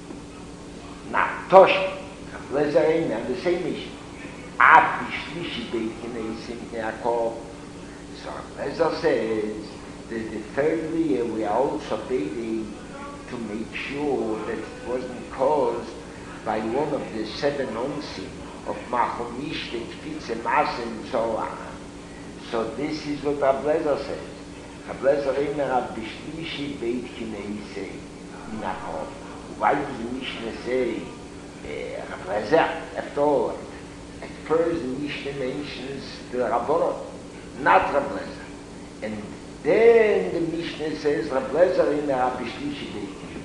Na, Tosh, Leserin, and the same issue. Ab die Schlischi Beitkenes in Yaakov. So, Lezer says that the third year we are also waiting to make sure that it wasn't caused by one of the seven onsi of Machomish, the Kfitze Masse and so on. So this is what Ablezer says. Ablezer immer ab die Schlischi Beitkenes in Yaakov. Why does the Mishnah say, Ablezer, after all, at first the Mishnah mentions the Rabbanot, not Rablezer. And then the Mishnah says Rablezer in the Rabbi Shlishi Beitkenes.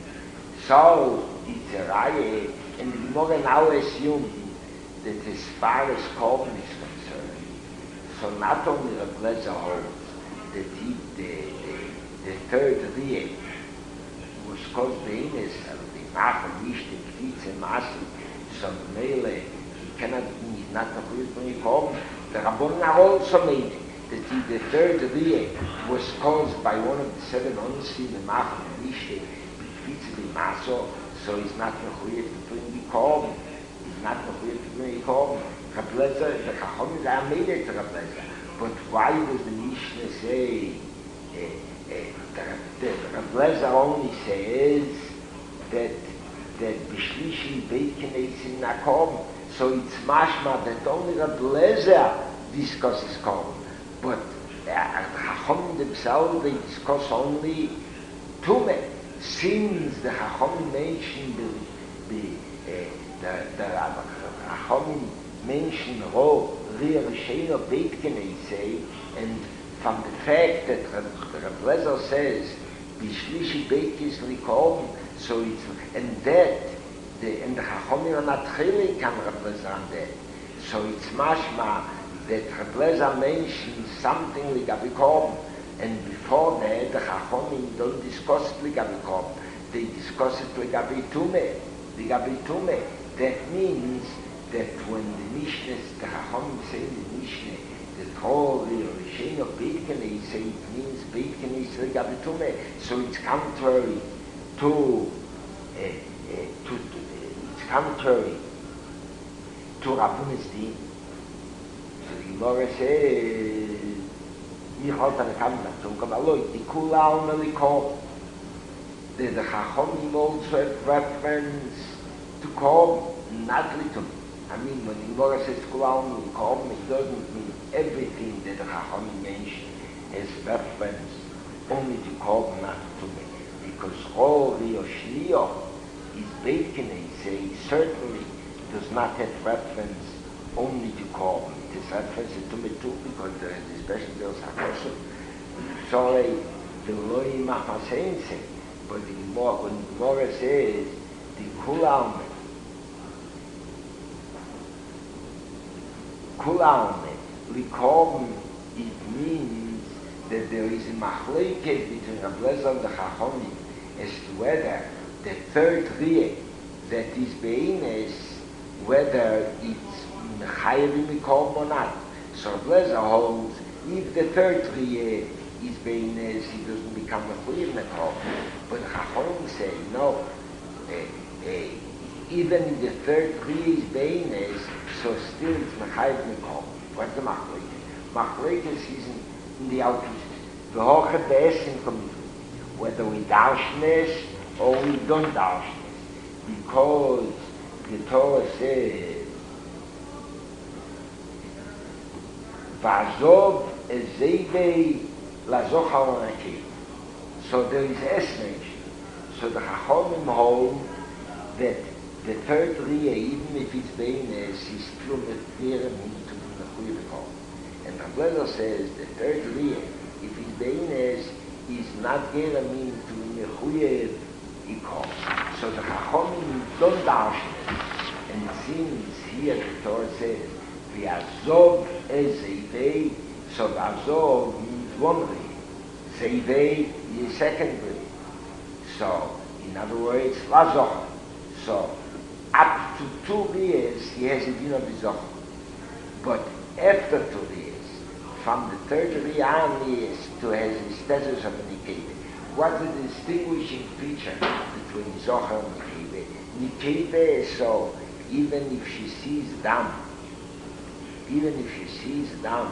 So it's a Raya, and the Gemara now assumes that as far as Korban is concerned, so not only Rablezer holds that he, the, the, the third Riyah was called Beines, the Nachal Mishnah, Kfitze Masse, so Mele, cannot be not a good when you come. The Rabbanan also made that he, the third Riyah was caused by one of the seven onsi, the Machal Mishe, B'Kvitze Maso, so he's not mechuyev to bring the Korban. He's not mechuyev to bring the Korban. Rablezer, the Chacham are made it to Rablezer. But why does the Mishnah say, uh, uh, the, the Rablezer only says that that B'Shlishi Beitkenes in Korban? So it's mashma that only Rablezer discusses Korban. But the Chacham themselves, they discuss only Tumeh. Since the Chacham mentioned the, the, uh, the, the Chacham mentioned Ro, Ria Rishena Beitkenes, and from the fact that Rablezer says, B'Shlishi Beitkenes in Korban, so it's, and that, The, and the Chachomim are not chilling can Rablezer on that. So it's mashma that Rablezer mentions something like Gabi Korban, and before that the Chachomim don't discuss it like Gabi Korban. They discuss it like Gabi Tumeh. The Gabi Tumeh. That means that when the Mishnah, the Chachomim say in the Mishnah, that all the Rishon of Beitkenes say it means Beitkenes like Gabi Tumeh. So it's contrary to uh, uh, to, to contrary to Rabban's din. So the Gemara says, "Mi halt an kamna zum kabaloi di kula only call." The the Chachomim also have reference to call, not little. I mean, when the Gemara says kula only call, it doesn't mean everything that the Chachomim mentioned has reference only to call, not to me, because all the Yoshliach is Beitkenes, say certainly does not have reference only to Korban. It is reference to me too, because there is especially those Hakosim. Sorry, the Loi Machasense, but the Gemara, when the Gemara says the Kulalme, Kulalme, Likorban, it means that there is a machlekes between Rablezer and the Chachomim as to whether the third Riyah that is Beines, whether it's Mechayim Mikom or not. So Rablezer holds, if the third Riyah is Beines, he doesn't become a Chayim Mikom. But the Chachomim say, no, uh, uh, even if the third Riyah is Beines, so still it's Mechayim Mikom. What's the Machlekes? Machlekes is in, in the Alpis. The Hochet Be'esim community. Whether we Darshnes or we don't Darshnes. Because the Torah says, Vazov Ezebe Lazochal Naki. So there is estimation. So the Chachomim hold that the third Riyah, even if it's Beines, is still the Nirem to the Mechuyev. And Rabbeinu says the third Riyah, if it's Beines, is not Geramin to the Mechuyev. So the Chachomim don't darshan. And since here the Torah says, V'azov ez Zeivei, so V'azov means one Riyah. Zeivei is second Riyah. So, in other words, Lazoch. So, up to two Riyahs, he has a din of Zoch. But after two Riyahs, from the third Riyah on is to has the status of an Nikeve. What's the distinguishing feature between Zocher and Nikeve? Nikeve, so even if she sees Dam, even if she sees Dam,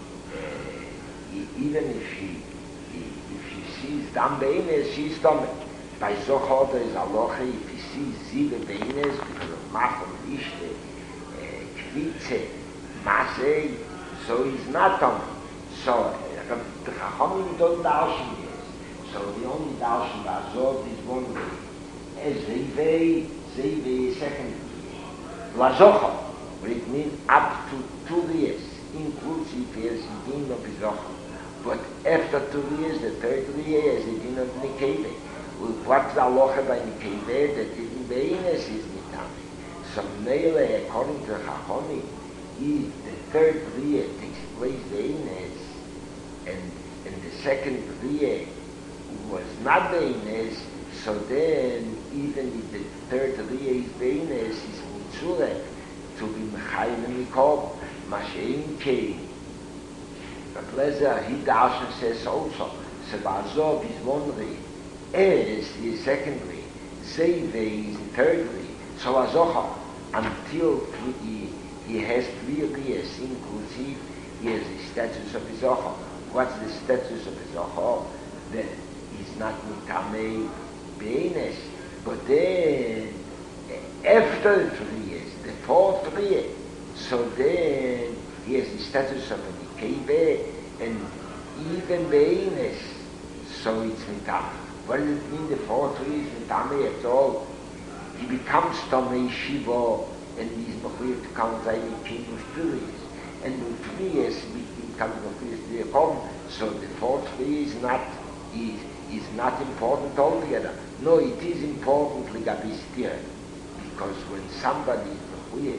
uh, even if she if she sees Dam Beines, she's stomach. By Zocher there is Aloche, if he sees Zive Beines, because of Machom, Ishte, Kvitze, Masei, so he's not stomach. So the Chachamim don't darshan. So the only darshan V'azov is one way. As Zeivei, Zeivei is second way. Lazocha, but it means up to two years, inclusive years in din of Zocha. But after two years, the third year is the din of Nikeve. What's the alocha by Nikeve? That in Beines is Nitame. So Mele, according to Chachoni, is the third year takes place Beines, and and the second year was not Beines, so then even if the third Riyah is Beines, is Mitzurek to be Mechayim Mikov, Mashein Kei. But Lezer, he Darshan says also, Sebazov is one Riyah, Es is second Riyah, Zeivei is the third Riyah, so Azocha, until he, he has three Riyahs inclusive, he has the status of Zocha. What's the status of Zocha? That is not Mitame Beines, but then after three years, the fourth year, so then he has the status of a Nikeve, and even Beines, so it's Mitame. What does it mean the fourth year is Mitame at all? He becomes Tomei Shiva, and he's Mechuyev to count Zayin King of two years. And in three years, he becomes Mechuyev to come, so the fourth year is not, is, is not important altogether. No, it is important Ligabistir, because when somebody is Mechuyev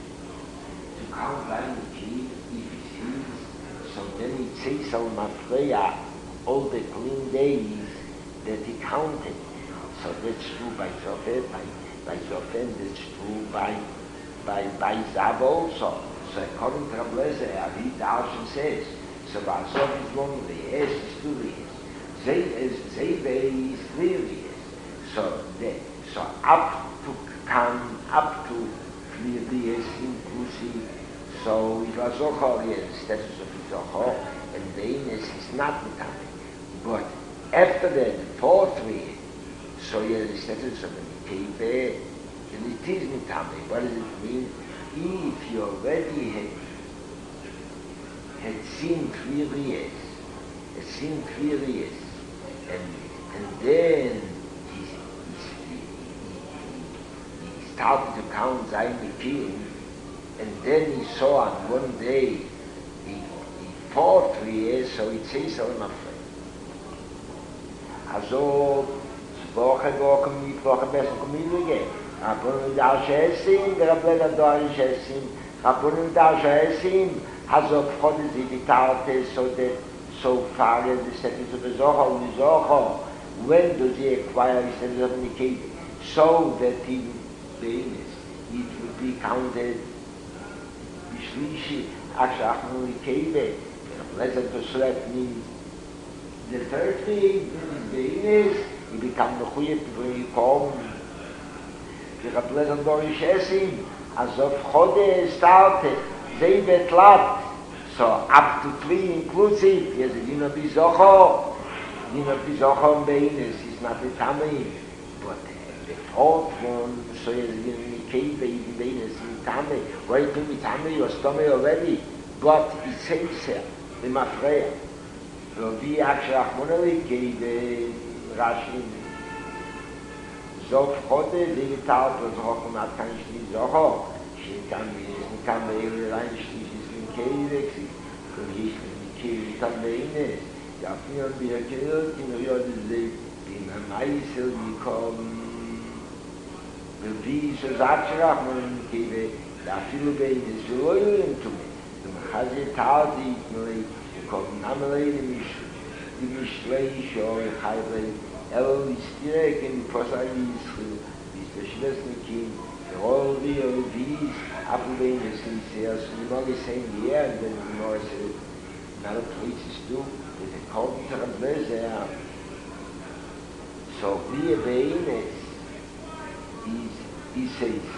to count Zayin King, if he sees, so then it says on Mafreya all the clean days that he counted. So that's true by Zofet, by, by Zofen, that's true by, by, by Zav also. So according to Rablezer, Avi Darshan says, so V'azov is one way, Es is two ways, Zeivei is three ways. So, the, so up to come, up to three ways inclusive, so it was Zohar, yes, status of Zohar, and Beines is not Mitame. But after that, the fourth way, so yeah, the status of a Nikeve, and it is Mitame. What does it mean? If you already had, had seen three years, had seen three years, and, and then he, he, he, he started to count Zayin King, and then he saw on one day, he, he fought three years, so it says so in a friend. Also, Woche, Woche, mit Woche, besser kommen wir. Rabun da Shesim, der Rabun da Shesim, Rabun da Shesim, also von sie die Tarte, so that so far as the sentence of the Zohar, the Zohar, when do they acquire the sentence of Nikeve, so that in Beines it would be counted Bishlishi, Akshachnu Nikeve, Lezer to select means the third thing in Beines, he become the Chuyev when you come. The Rablezer Dorish Esim, as of Chode started, they betlat. So up to three inclusive, yes, Dino Bizocho, Dino Bizocho and Beines is not the Tamei, but uh, the fourth one, so yes, Dino Nikeve, even Beines in Tamei. Why do we Tamei or Stomei already? But it says here, למפרע. ואובי אקשר אחמונלי כי ברש"י זוף חודה זה יטלט וזרוק ומעט כאן שלי זוכו שניתן ניתן באלה ליין שלי שיסלים קייבקסי ויש לי ניתן באינס יפניון בייקר כנריות זה עם המייסל מקום ובי שזאצ'ר אחמונלי כי ואפילו באינס שלא יורים תומי ומחזי טלתי כנראה kommen amele die mich die mich schleich und halbe er ist direkt in Posalis wie der Schwester Kind roll wie wie abwehen ist sehr so mal gesehen hier wenn du nur so nach der Polizei du mit der Kommentarblase so wie bein ist ist ist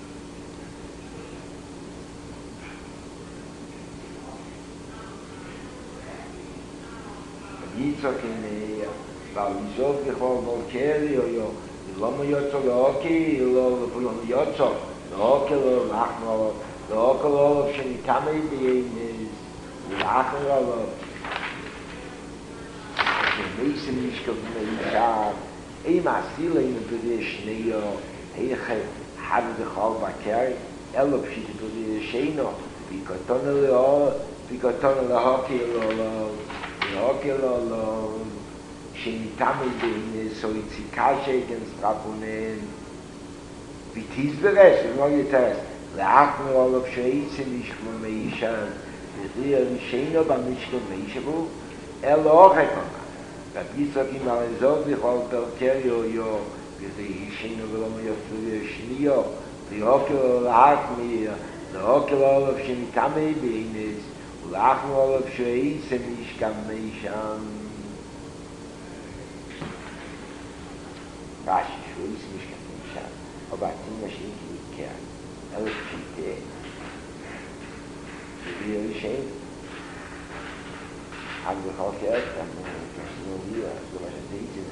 Yitzhak in Balizov gechol Volkeri או יו למה יוצא לאוקי לא יוצא לאוקי לא לחנו עליו לאוקי לא עליו שניתמי ביינס ולחנו עליו שמייסם נשקל במישב אם עשי להם בדי שניו היכה חד דחל בקרי אלו פשיט בדי שינו ביקתונה לאו ביקתונה לאוקי לא Okelo שניתמי בינס, או יציקשה גנסטרפונן, ותסברס, ולא יתרס, לאחנו עליו שעיצה משכלו מישן, וזריר רישינו במשכלו מישבו, אלא אוכל כמה. בביסוקים על אזור בכל פרקריו יו, וזה ישינו ולא מיופלו שניו, ואוקלו לאחמיר, לאוקלו עליו שניתמי בינס, ולאחנו עליו שעיצה משכלו מישן, Rashi, so ist nicht ganz schade. Aber ein Ding, was ich nicht kenne. Er ist Pite. So wie er ist ein. Haben wir auch gehört, dann muss ich das nur hier, so was er sieht.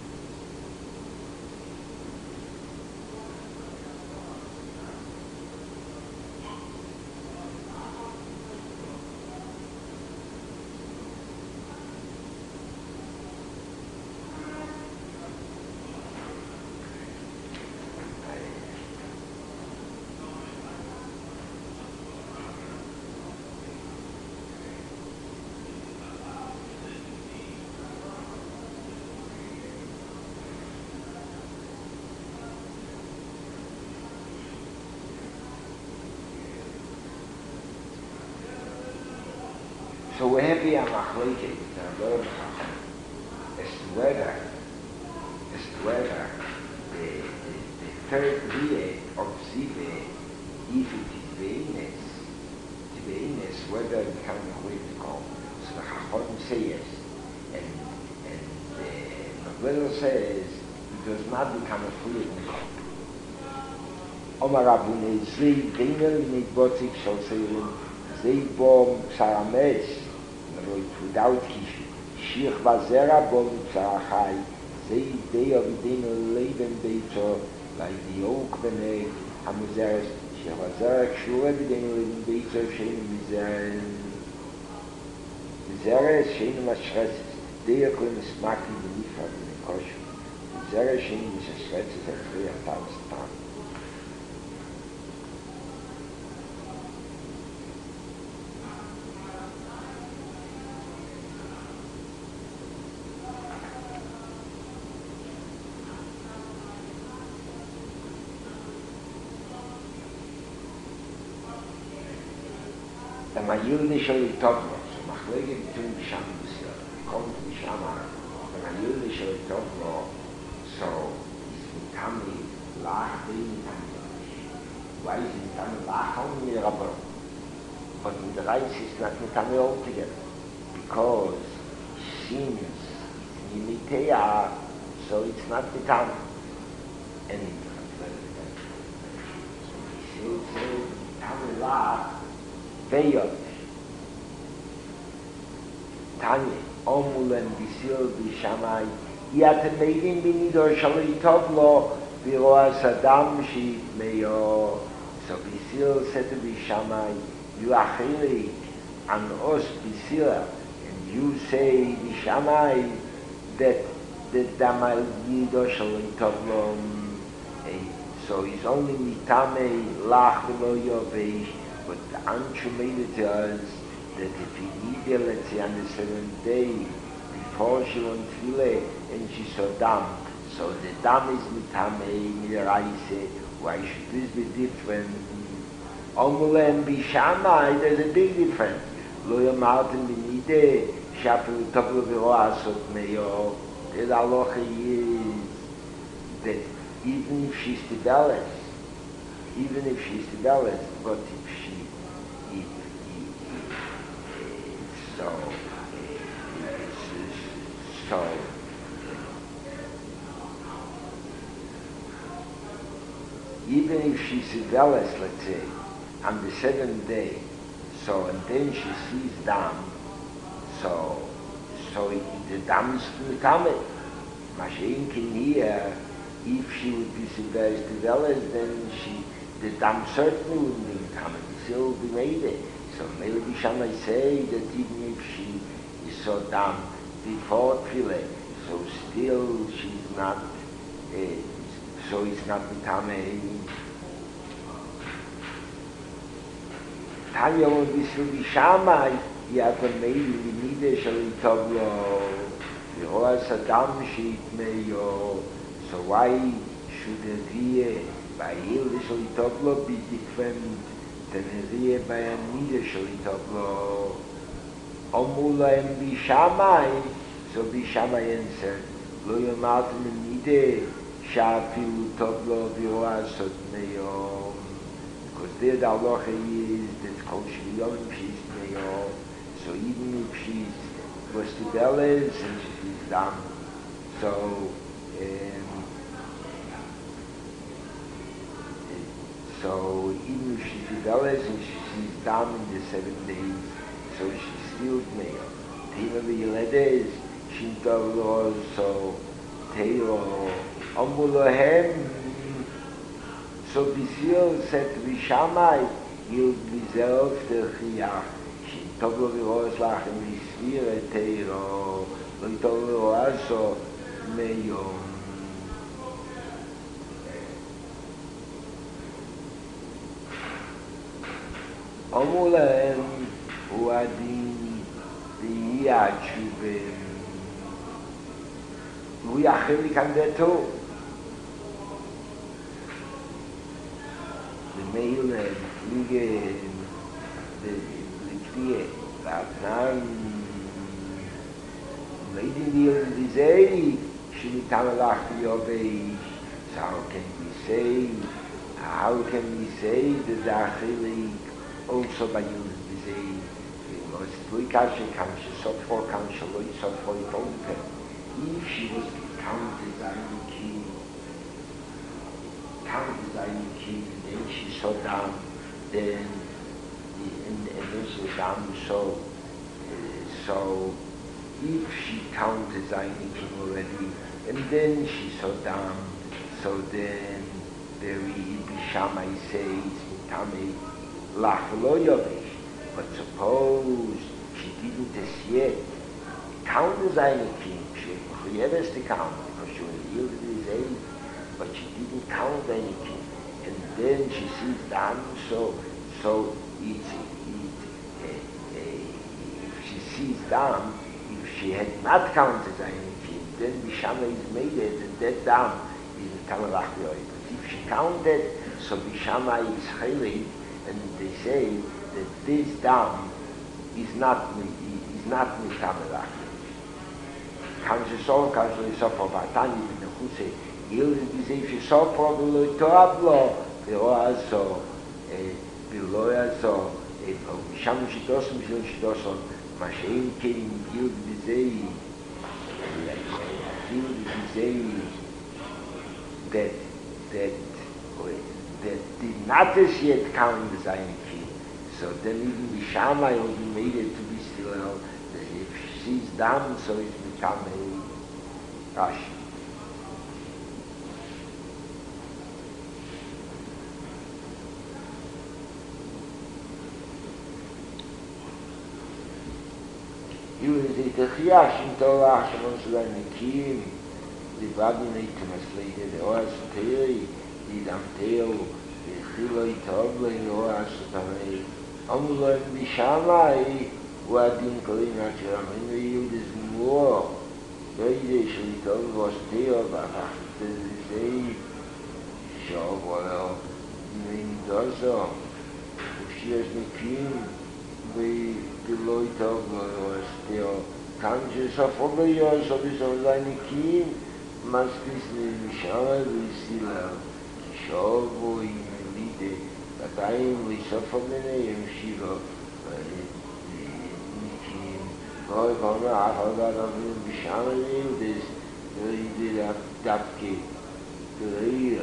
So heavy I'm achleke, the Lord as to whether, as to whether the, the, the third year of Zive, if it is Ve'ines, the Ve'ines, whether it can be critical, so the Chachon says yes, and, and the Novello says it does not become a critical. Omar Abune, Zei Deinel Nidbotik shall say, Zei Bom Sarametz, without Shich Vazera Bom Tzarachai, Zei Dei Avidenu Leben Beito, like the Oak Bene, Hamuzeres, Shich Vazera Kshur Avidenu Leben Beito, Shein Mizeres, Mizeres, Shein Mashretzes, Dei Akun Smaki Benifra Benekoshu, Mizeres, Shein Mashretzes, and three thousand times. Der Majulni shall be taught so machlege between Bisham and Bisra, come to Bisham, the Majulni shall be taught so is Mitami lach being why is Mitami lach only the Rabban? But in the rights is not Mitami altogether, because since Nimitea, so it's not Mitami. And so he says Mitami lach Veyot Tanya Omulen Bisil Bishamai Yat Meidin Binidor Shalai Tovlo Viro Sadam Shit Meyo So Bisil said to Bishamai You Achili an os bisila, and you say Bishamai that the damal nido shel tovlom, so it's only mitame lach lo yovesh, but the Anshu made it to us that if he needed, let's say on the seventh day, before she went tefillah and she saw dam, so the dam is mitame miraise. Why should this be different? Omule and Bishamai, there's a big difference. Lo yamartem b'nideh shafilu tovlo v'ro asot meyo. The halacha is that even if she's tibelez, even if she's tibelez, but if she, if, if, if, so, so, even if she's tibelez, let's say, on the seventh day, so, and then she sees dam, so, so it, the dam is mitamed. Mashenkin here, if she would be severely developed, then she, the dam certainly wouldn't be mitamed. It still would be made it. So maybe Bishamai say that even if she is so dam before tefillah, so still she's not, uh, so it's not mitamed. Tanya would be still Bishamai, Yaakov maybe we need a shali tovlo. Yehoah Saddam sheet meyo. So why should a rie by Hil shali tovlo be different than a rie by a nida shali tovlo? Omula and Bishamai. So Bishamai answered, Lo yomatim nide shafilu tovlo v'yehoah sot meyo. Because there the halacha is that kol shviyom she's meyo. So even if she's was to Belis and she's done, so um, so even if she's to Belis and she's done in the seven days, so she's still male. Tima v'yeledes shintavlo so teiro amulahem. So Bisil said to Bishamai, you'll be zelf the chiyach. Tovlo v'rosh lachem v'svira teiro lo tovlo aso meyom. Omu lahem hu adin v'yiyah tshuvim. Hu yachil mikan deto. V'meilem fliege die Vatnan Lady Neil Dizay Shimitamalachi Yobei. So how can we say how can we say the Zachili also by you Dizay? Was Tuikashin Kamshi Sotfor Kamshaloi Sotfor Tonte. If she was counted as the king, counted as the king, then she saw down, then and, and this is um, so uh, so if she counted Zaini King already and then she saw down, so then very Bishamai says Mitame Lach Lo Yovesh. But suppose she didn't as yet count the Zaini King, she was to count because she was yielded his age, but she didn't count any king, and then she sees down, so so It's, it, uh, uh, if she sees down, if she had not counted anything, then Bishama is made it, and that down is the Tamalach Yoy. But if she counted, so Bishama is Chaylik, and they say that this down is not is not Tamalach Yoy. Kanshi so, Kanshi so for Vatani, the Chuse, Yil is if she saw for the Toablo, the Oazo, Biloya so if Sham Shidosom Shil Shidosom Mashain came Gil Bizei Gil Bizei that that that did not as yet count the Zayin King. So then even Bishamai will be made it to be still out. If she's done, so it's become a Rashi. you is it a chiash in Torah, Shemon Sudan Nikim, the body need to translate the Oas Tei, the Damteo, the Chiloi Tobla, the Oas Tamei, Amulan Bishamai, Wadin Kolina Chiram, and the Yud is more. Beide Shli Tov was Teo, Bach, the Zei, Shavolo, Nin Dozo, Ushias Nikim, the Loi Tov was Teo, Kanjes of Obayos of his own Nikim, Maskis Mishama, Visila, Shavo, Lide, Bataim, Lisofomene, and Shiva, Goy Kona, Ahoga, Ravim, Bishama, this, the Dapki, the Real.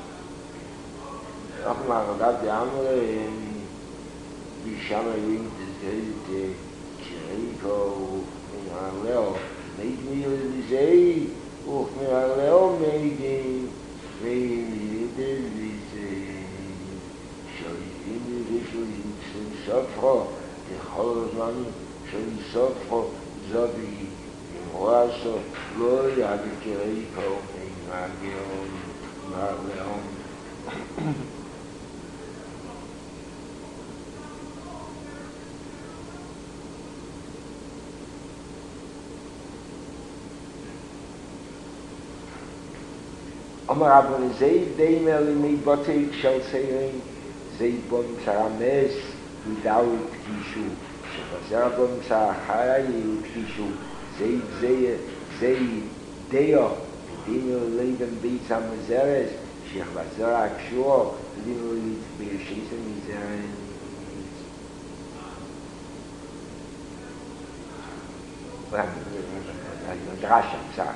Achmar, Dab, the Amore, and Bishama, the Chirico, in Arleo, made me with the Zay, or Arleo made him, made this, shall he in the Rishon, Safra, the Holosman. Shall suffer Zabi in Waso, Lord, I declare for me, Magion, Marleon. Amar Abon Zayd, Daimel in me, Botik shall say, Zayd Bon Sarames, without Kishu. Zerabon Sahai Kishu, Zayd Zay, Zay Deo, Dino Leben Beats Amazeres, Sheikh Bazara Kshur, Dino Leeds Beershis and Miseran. Drasham, sorry.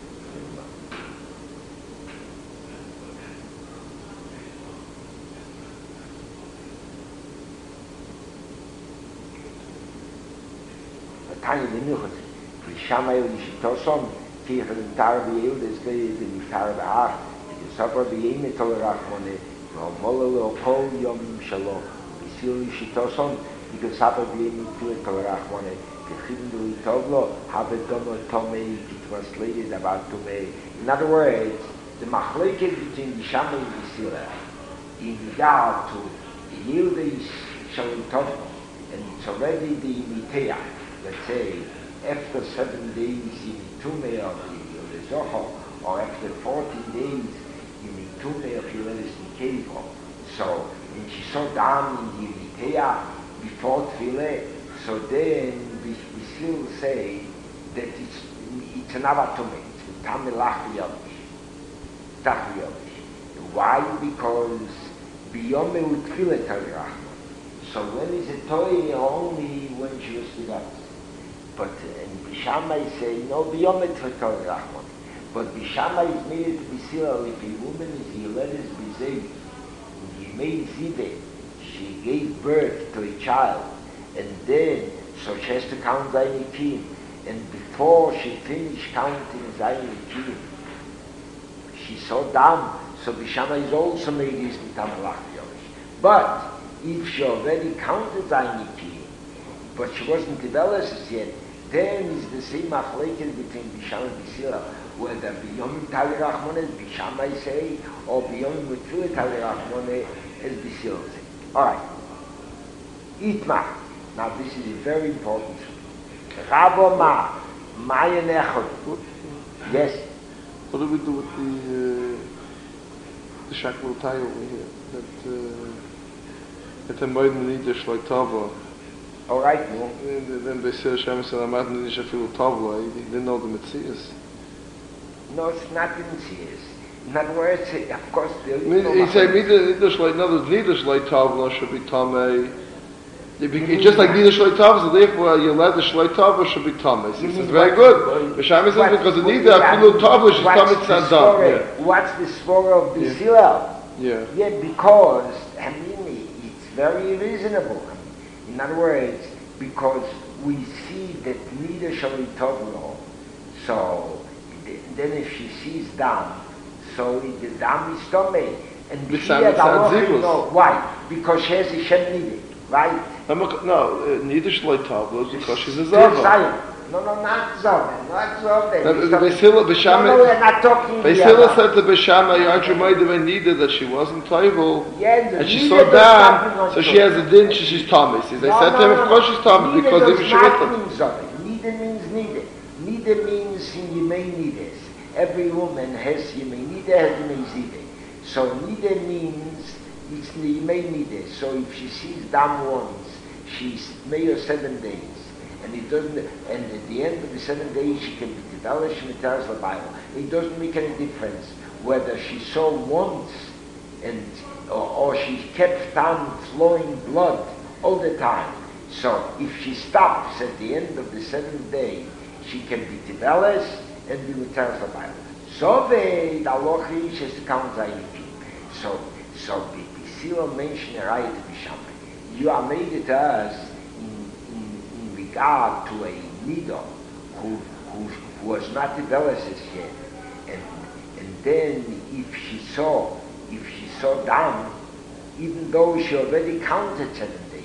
Tiny Minuchas, Shammai Lishitosom, Kirchen Tarbi, the Slade, the Tarba, the Supper, the Emitol Rachmone, Molo, Pol Yom Shalom, Visil Lishitosom, because Supper the Emitol Rachmone, the Hindu Tovlo, have a Domo Tome, it was translated about Tome. In other words, the Machleke between the Shammai and Visila, in regard to the Yildish Shalom Tovlo, and it's already the Mitea. Let's say, after seven days you need two may of the Zohar, or after fourteen days you need two may of the Yelis Nikeivo. So, when she saw down in the Yivitea before Tfile, so then we, we still say that it's, it's an Avatome, it's Tamelach Yovish. Tach Yovish. Why? Because Biyome Utfile Talirachman. So when is it toy only when she was with us? But in Bishamai say, no, Biyomet for Torah Rahman. But Bishamai is made to be still, if a woman is Yeledes Bizei, he made Zive, she gave birth to a child, and then, so she has to count Zainikim, and before she finished counting Zainikim, she saw down, so Bishamai is also made this Mitamalach Yovish. But, if she already counted Zainikim, but she wasn't developed yet, then is the same machlekes between Bisham and Bisila, whether Biyom Tali Rachmone as Bishamai say, or Biyom Mitzvah Tali Rachmone as Bisila say. Alright. Itma. Now this is very important. Rabo Ma. Maya Nechot. Yes? What do we do with the, uh, the Shakmal Tai over here? That, uh, that the Moed Menida Shloitava. All right, no. Then they say Hashem said, "I'm not going to feel tavla." He didn't know the Metzias. No, it's not the Metzias. In other words, of course, there is no. He said, "Neither like another neither like tavla should be tamei." It's just like neither shloi tavla, so therefore you let the shloi tavla should be tamei. He says, "Very good." Hashem says, "Because the neither afilu tavla she's tamei tzadam." What's the svara of Bisila? Yeah. Yeah, because I mean it's very reasonable. In other words, because we see that neither shall be tovlo, so then if she sees dam, so the dam is tomei, and she has no. Why? Because she has a shem needed, right? No, neither shall I tabla because she's a zava. No, no, not Zoven, not Zoven. Beis Hillel, Beis Shammai. No, no, we're not talking Beis Hillel said to Beis Shammai, aren't you made of neither that she wasn't toivel, yes, and she saw down, so she has a din, she's Thomas. They no, said no, to him, no, of course she's Thomas, because does even she not with mean Zoven. Neither means neither. Neither means Yimei Nides. Every woman has Yimei Nida, has Yimei Zide. So neither means it's Yimei Nida. So if she sees dam once, she's mayor seven days. And it doesn't, and at the end of the seven days she can be Tidala Shemitahs L'Bayla. It doesn't make any difference whether she saw once and or, or she kept on flowing blood all the time. So if she stops at the end of the seventh day, she can be Tibeles and be Mitahs L'Bayla. So the Alochi is to count Zayipi. So, so the Bisila mentioned a right to be Shammai. You are made it to us in, in, in regard to a Nido who, who, who was not Tibeles yet. And, and then if she saw, if she saw down, even though she already counted seven days,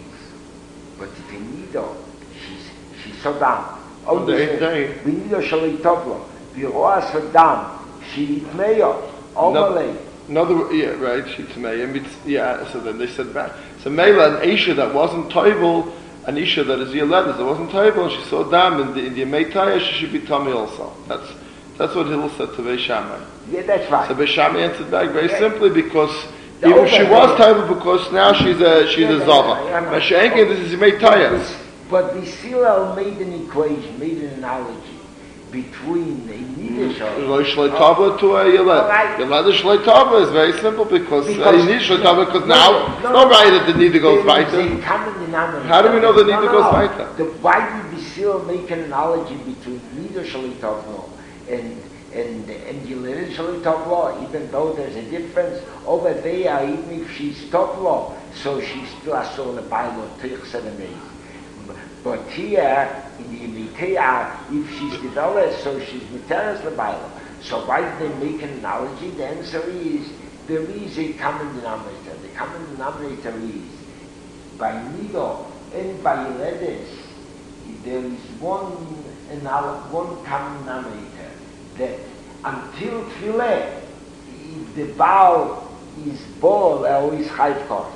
but if a Nido, she, she saw down. On the eighth day. We need a Shalei Tovlo. We roas her down. She Itmeyo. Overlay. Another, yeah, right, she Itmeyo. Yeah, so then they said back. So Mela, an Isha that wasn't Toivel, an Isha that is Yoledes, that wasn't Toivel, and she saw Dam in the, in the Meitaya, she should be Tommy also. That's that's what Hillel said to Beis Shammai. Yeah, that's right. So Beis Shammai answered back very yeah. simply because The even if she was yeah. Toivel, because now she's a, she's yeah, a Zava. yeah, yeah, Mashenkin, this is Meitaya. But the Silel made an equation, made an analogy between a Nidish Shloi to a Yeled. Yeled Shloi Tava is very simple because a Nidish Shloi Tava, because now it's not right that the Nida goes weiter. How do we know the Nida goes weiter? The, why did the Silel make an analogy between Nidish Shloi Tava and and and Yeled Shloi Tava, even though there's a difference over there, even if she's Tavla, so she's still a soul of Bailo, take seven days. But here, in the Mitea, if she's developed, so she's Miteras L'Bayla. So why did they make an analogy? The answer is, there is a common denominator. The common denominator is, by Nido and by Yeledes, there is one, one common denominator, that until Tfilah, if the Baal is Bol, or is Chayv Kos.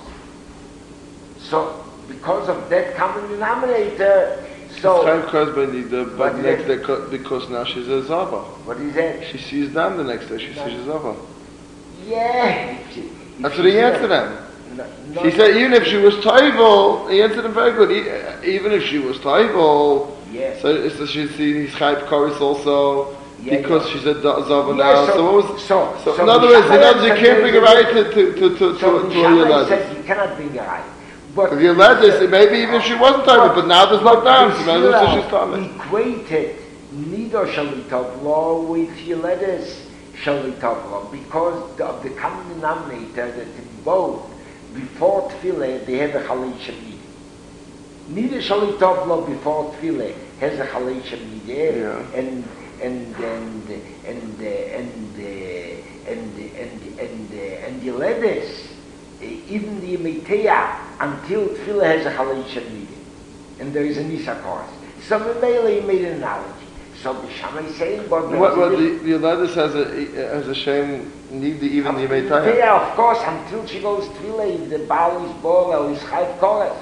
So, because of that common denominator, so... It's caused by the, but next day, because now she's a Zava. What is that? She sees them the next day, she no. sees a Zava. Yeah. If she, if That's what he answered them. No, he said, even if she was Toivel, he answered him very good. He, even if she was Toivel, yeah. so, so she sees Chayv Koris also, yeah, because yeah. she's a Zava yeah, now. So, so, what was, so, so, so in other words, in other words, you can't bring a right to, to, to, to, so to, to a Yeled. Said you cannot bring a right. But if you let this, maybe even if she wasn't Torah, but now there's no down, so maybe she's Torah. Equated Nido Shalitov law with Yeledes Shalitov law because of the common denominator that in both, before Tfilah, they have a Chalei Shamid. Nido Shalitov law before Tfilah has a Chalei Shamid, yeah. and and and and and and and and and and Yeledes. Even the Meiteah, until Tfilah has a Chalei Shamid, and there is a Nisa chorus. So Mele made an analogy. So the Shammai is saying, but what, what the the Yeledes has a has a shame need the even the Meiteah. Yeah, of course, until she goes Tfilah, if the Baal is Bol or is Chayv chorus.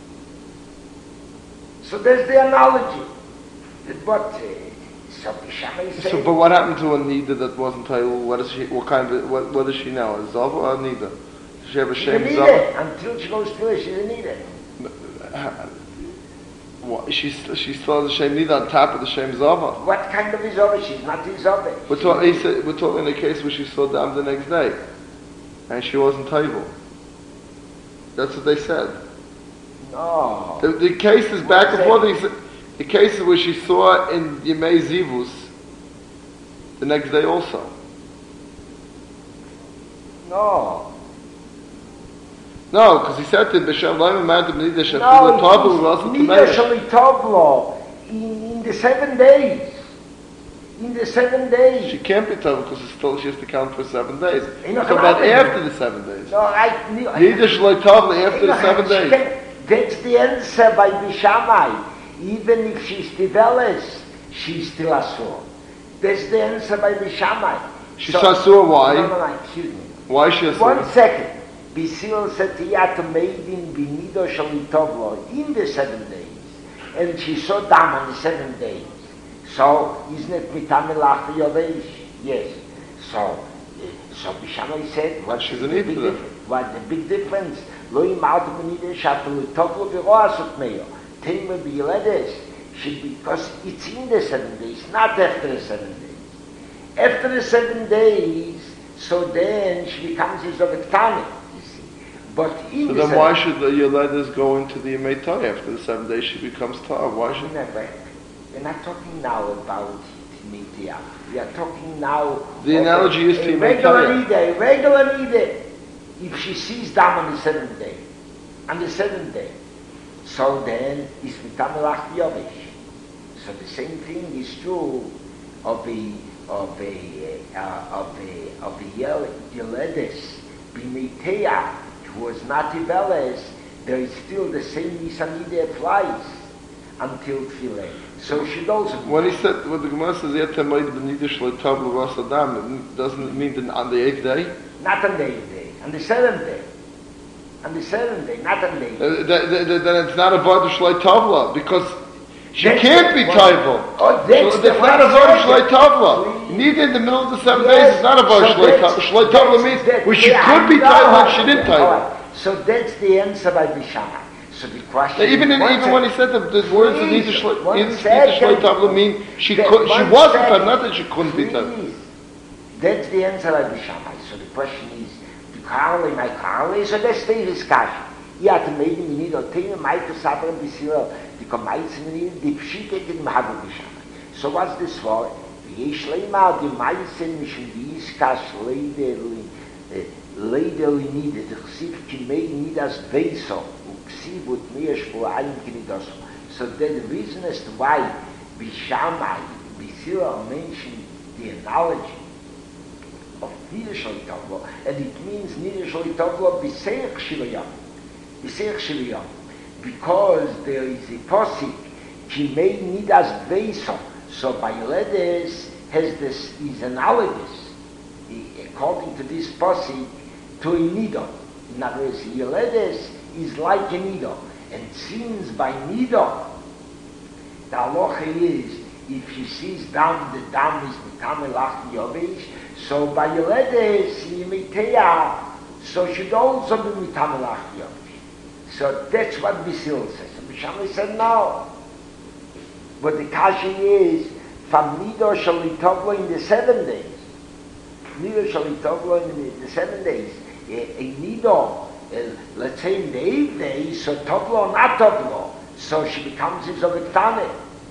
So there's the analogy. But uh, so the Shammai is saying. So, but what happened to a Nida that wasn't Tail? What is she? What kind of what? What is she now? A Zava or a Nida? Does she have a shame? She's a Nida. Until she goes Tfilah, she's a Nida. What, she's she's still has a shame Nida on top of the shame Zava. What kind of Zava? She's not a Zava. We're talking. He said, we're talking in a case where she saw Dam the next day, and she wasn't Taival. That's what they said. No. The, the case is back and forth. The case is where she saw in Yemei Zivus the next day also. No. No, because he said to B'Shem Loim Amad B'Nida Shem No, Tovlo wasn't to Nida Shalitovlo in, in the seven days. In the seven days. She can't be Tovlo because it's still she has to count for seven days. So about after the seven days. No, I Nida Shalitovlo after the seven days. Can, that's the answer by Bishamai. Even if she's Tiveles, she's still Asur. That's the answer by the Shammai. She's so, Asur, why? No, no, no, excuse me. Why is she Asur? One second. Bisil said Tiyat made in Binido Shalitovlo in the seven days. And she saw Dam on the seven days. So, isn't it Mitamelach Yovesh? Yes. So, so Bishamai said, what she's is an the big difference? What the big difference? Lo imaut Binido Shalitovlo v'roasot meyo. Tema Biledes. Because it's in the seven days, not after the seven days. After the seven days, so then she becomes his Ovektani, you see. But in so the then why should the Yoledes go into the Yemei Torah? After the seven days she becomes Torah? Why should... Never. We're not talking now about Yemei We are talking now... The analogy is to Yemei regular Nida, a regular Nida. If she sees Dam on the seventh day, on the seventh day, so then it's Mitamelach Yovesh. So the same thing is true of a of a uh, of a of a Yoledes B'Meitea who was not Tiveles. There is still the same Nisanide applies until Tfilah. So she also. When he said, when the Gemara says Yet Ma'id B'Nidish Le'Tav L'Vas Adam, doesn't it mean that on the eighth day? Not on the eighth day, on the seventh day. On the seventh day, not on the eighth. Uh, then it's not a Vada Shlei Tavla because. She that's can't be Taival. Oh, that's so it's not a Vada Shlei Tavla. Neither in the middle of the seven yes. days, it's not a Vada so Shlei Tavla. Shlei Tavla means where she could be Taival and she didn't Taival. Right. So that's the answer by Bishamai. So the question now, even in, even second. when he said the, the words of Nida Shlei Tavla mean she could, she wasn't Taival, not that she couldn't please. be Taival. That's the answer by Bishamai. So the question is, the Karli, my Karli, so that's the discussion. Ja, te made me need or tell my to suffer and Bisilo, the comites me the pshite in Mahabisham. So what's this for? Yeshlema, the mice and mission these cash lady lady needed, the Ksif can make need as Veso, Ksif would mesh for Ayin Kinidos. So then the reason as to why Bishamai, Bisilo mentioned the analogy of Nidashali Tavlo, and it means Nidashali Tavlo Biseich Shilayam. Because there is a posik, he may need as Veso. So by Yoledes has this is analogous, according to this posik, to a nido. In other words, Yoledes is like a nido, and since by nido, the halacha is if she sees dam, the dam is mitamelach yovesh. So by Yoledes, Yemeitea, so should also be mitamelach yovesh. So that's what Bisil says. So Bishamai said no. But the kashi is from Nido Shalitovlo in the seven days. Nido Shalitovlo in the, the seven days. A, a Nido, uh, let's say in the eighth day, so Tovlo or not Tovlo. So she becomes his Ovektane.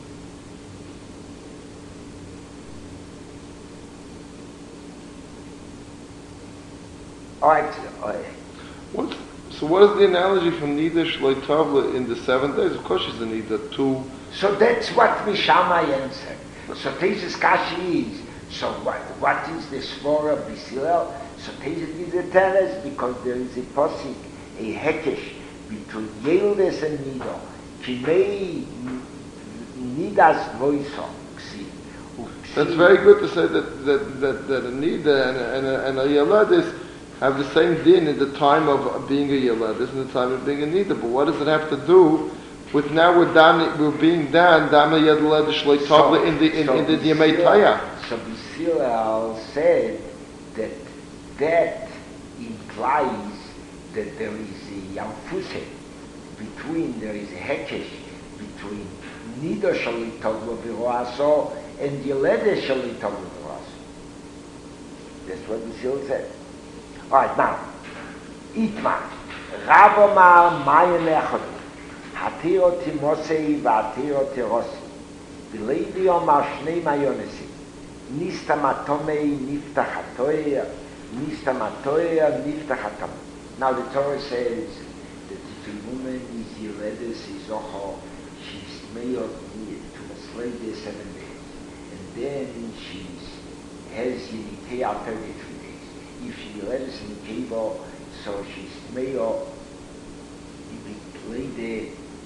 All right. All right. What? So what is the analogy from Nida Shlei Tavla in the seven days? Of course she's a Nida too. So that's what Mishamai answered. So Tesis Kashi is, so what, what is the Svora Bisilel? So Tesis is the Teres because there is a posik, a hekesh between Yildes and Nido. Kimei Nidas Voiso. That's very good to say that that that, that a Nida and a, and a, and a Yoledes have the same din in the time of being a Yoledes and the time of being a Nida. But what does it have to do with now we're down, we're being done Dama Yoledes Shlei Tavla in the in, so in the Yemei Taya. So Bisilel said that that implies that there is a Yamfuse between there is a Hekesh between Nida Shlei Tavla V'Roaso and Yoledes Shlei Tavla V'Roaso. That's what Bisilel said. All right, now, Itma, Rabomar Mayan Echad, Hatiro Timosei Vatiro Tirosi, Vilevi Omar Shnei Mayonesi, Nista Matomei Nifta Hatoya, Nista Matoya Nifta Hatam. Now the Torah says that if a woman is Yoledes, is Ocho, she's mayor to slay the seven days, and then she has Yinitei thirty-three. If she lives in Kibo, so she's mayo, if we play the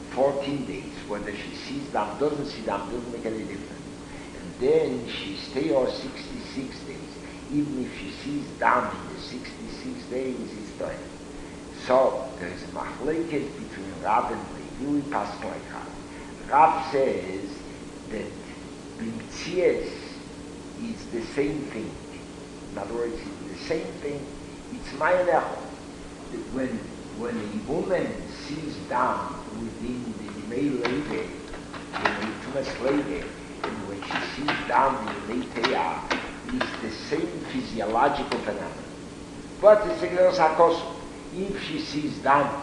fourteen days, whether she sees them, doesn't see them, doesn't make any difference. And then she stay or sixty-six days, even if she sees them in the sixty-six days, it's done. So there is a machlekes between Rab and Levi. We pass like Rab. Rab says that b'mitzias is the same thing. In other words, it's the same thing. It's mayan echad. That when when a woman sees down within the Yimei Leve, the Tumas Leve, and when she sees down in the Leiteya, it's the same physiological phenomenon. But it's a girl's hakosu. If she sees down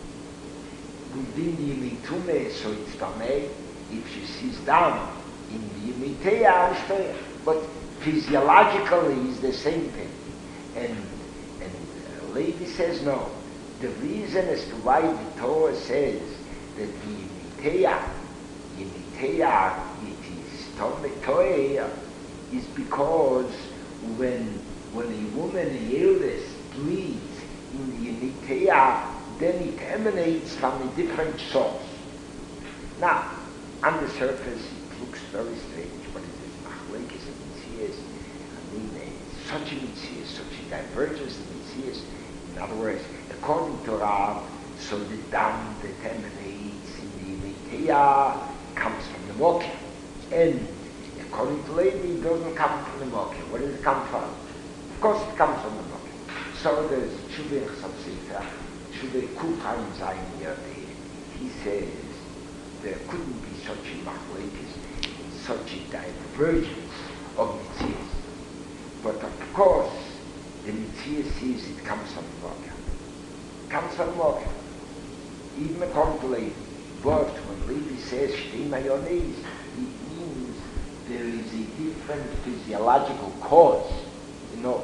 within the Yimei Tume, so it's Tamei. If she sees down in the Yimei Teya, it's Teya. But physiologically, it's the same thing. And and uh, Levi says no. The reason as to why the Torah says that the Yimiteya, Yimiteya, it is Tomei is because when when a woman, a eldest, bleeds in the Yimiteya, then it emanates from a different source. Now, on the surface, it looks very strange, but it is machlekes and mitzias. I mean, uh, such a mitzias, such a divergence in mitzias. In other words, according to Rav, so the dam that emanates in the Yimiteya comes from the Mokia. And according to Levi, it doesn't come from the Mokia. Where does it come from? Of course it comes from the Mokia. So there's Chuveh Chassam Sefer, Chuveh Kufayim Zayin Yodeh. He says there couldn't be such a machlekes, such a divergence of mitzias. But of course, the mitzias says it comes from the Mokia. Comes from Mokia. Even according to Levi. But when Levi says Shtei Mayones, it means there is a different physiological cause. You know,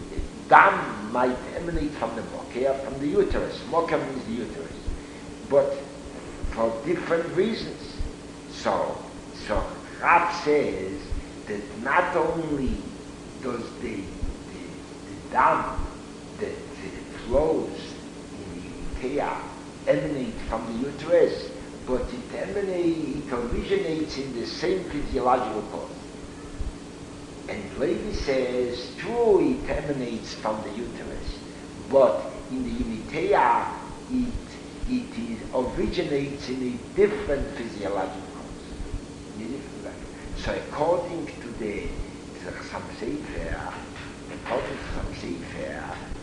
dam might emanate from the Mokia, from the uterus. Mokia means the uterus. But for different reasons. So, so Rav says that not only does the, the, the dam that uh, flows Teya emanate from the uterus, but it emanates, it originates in the same physiological cause. And Levi says, true, it emanates from the uterus, but in the Yimiteya, it it is, originates in a different physiological cause. In a different way. So according to the Chassam Sefer, according to Chassam Sefer,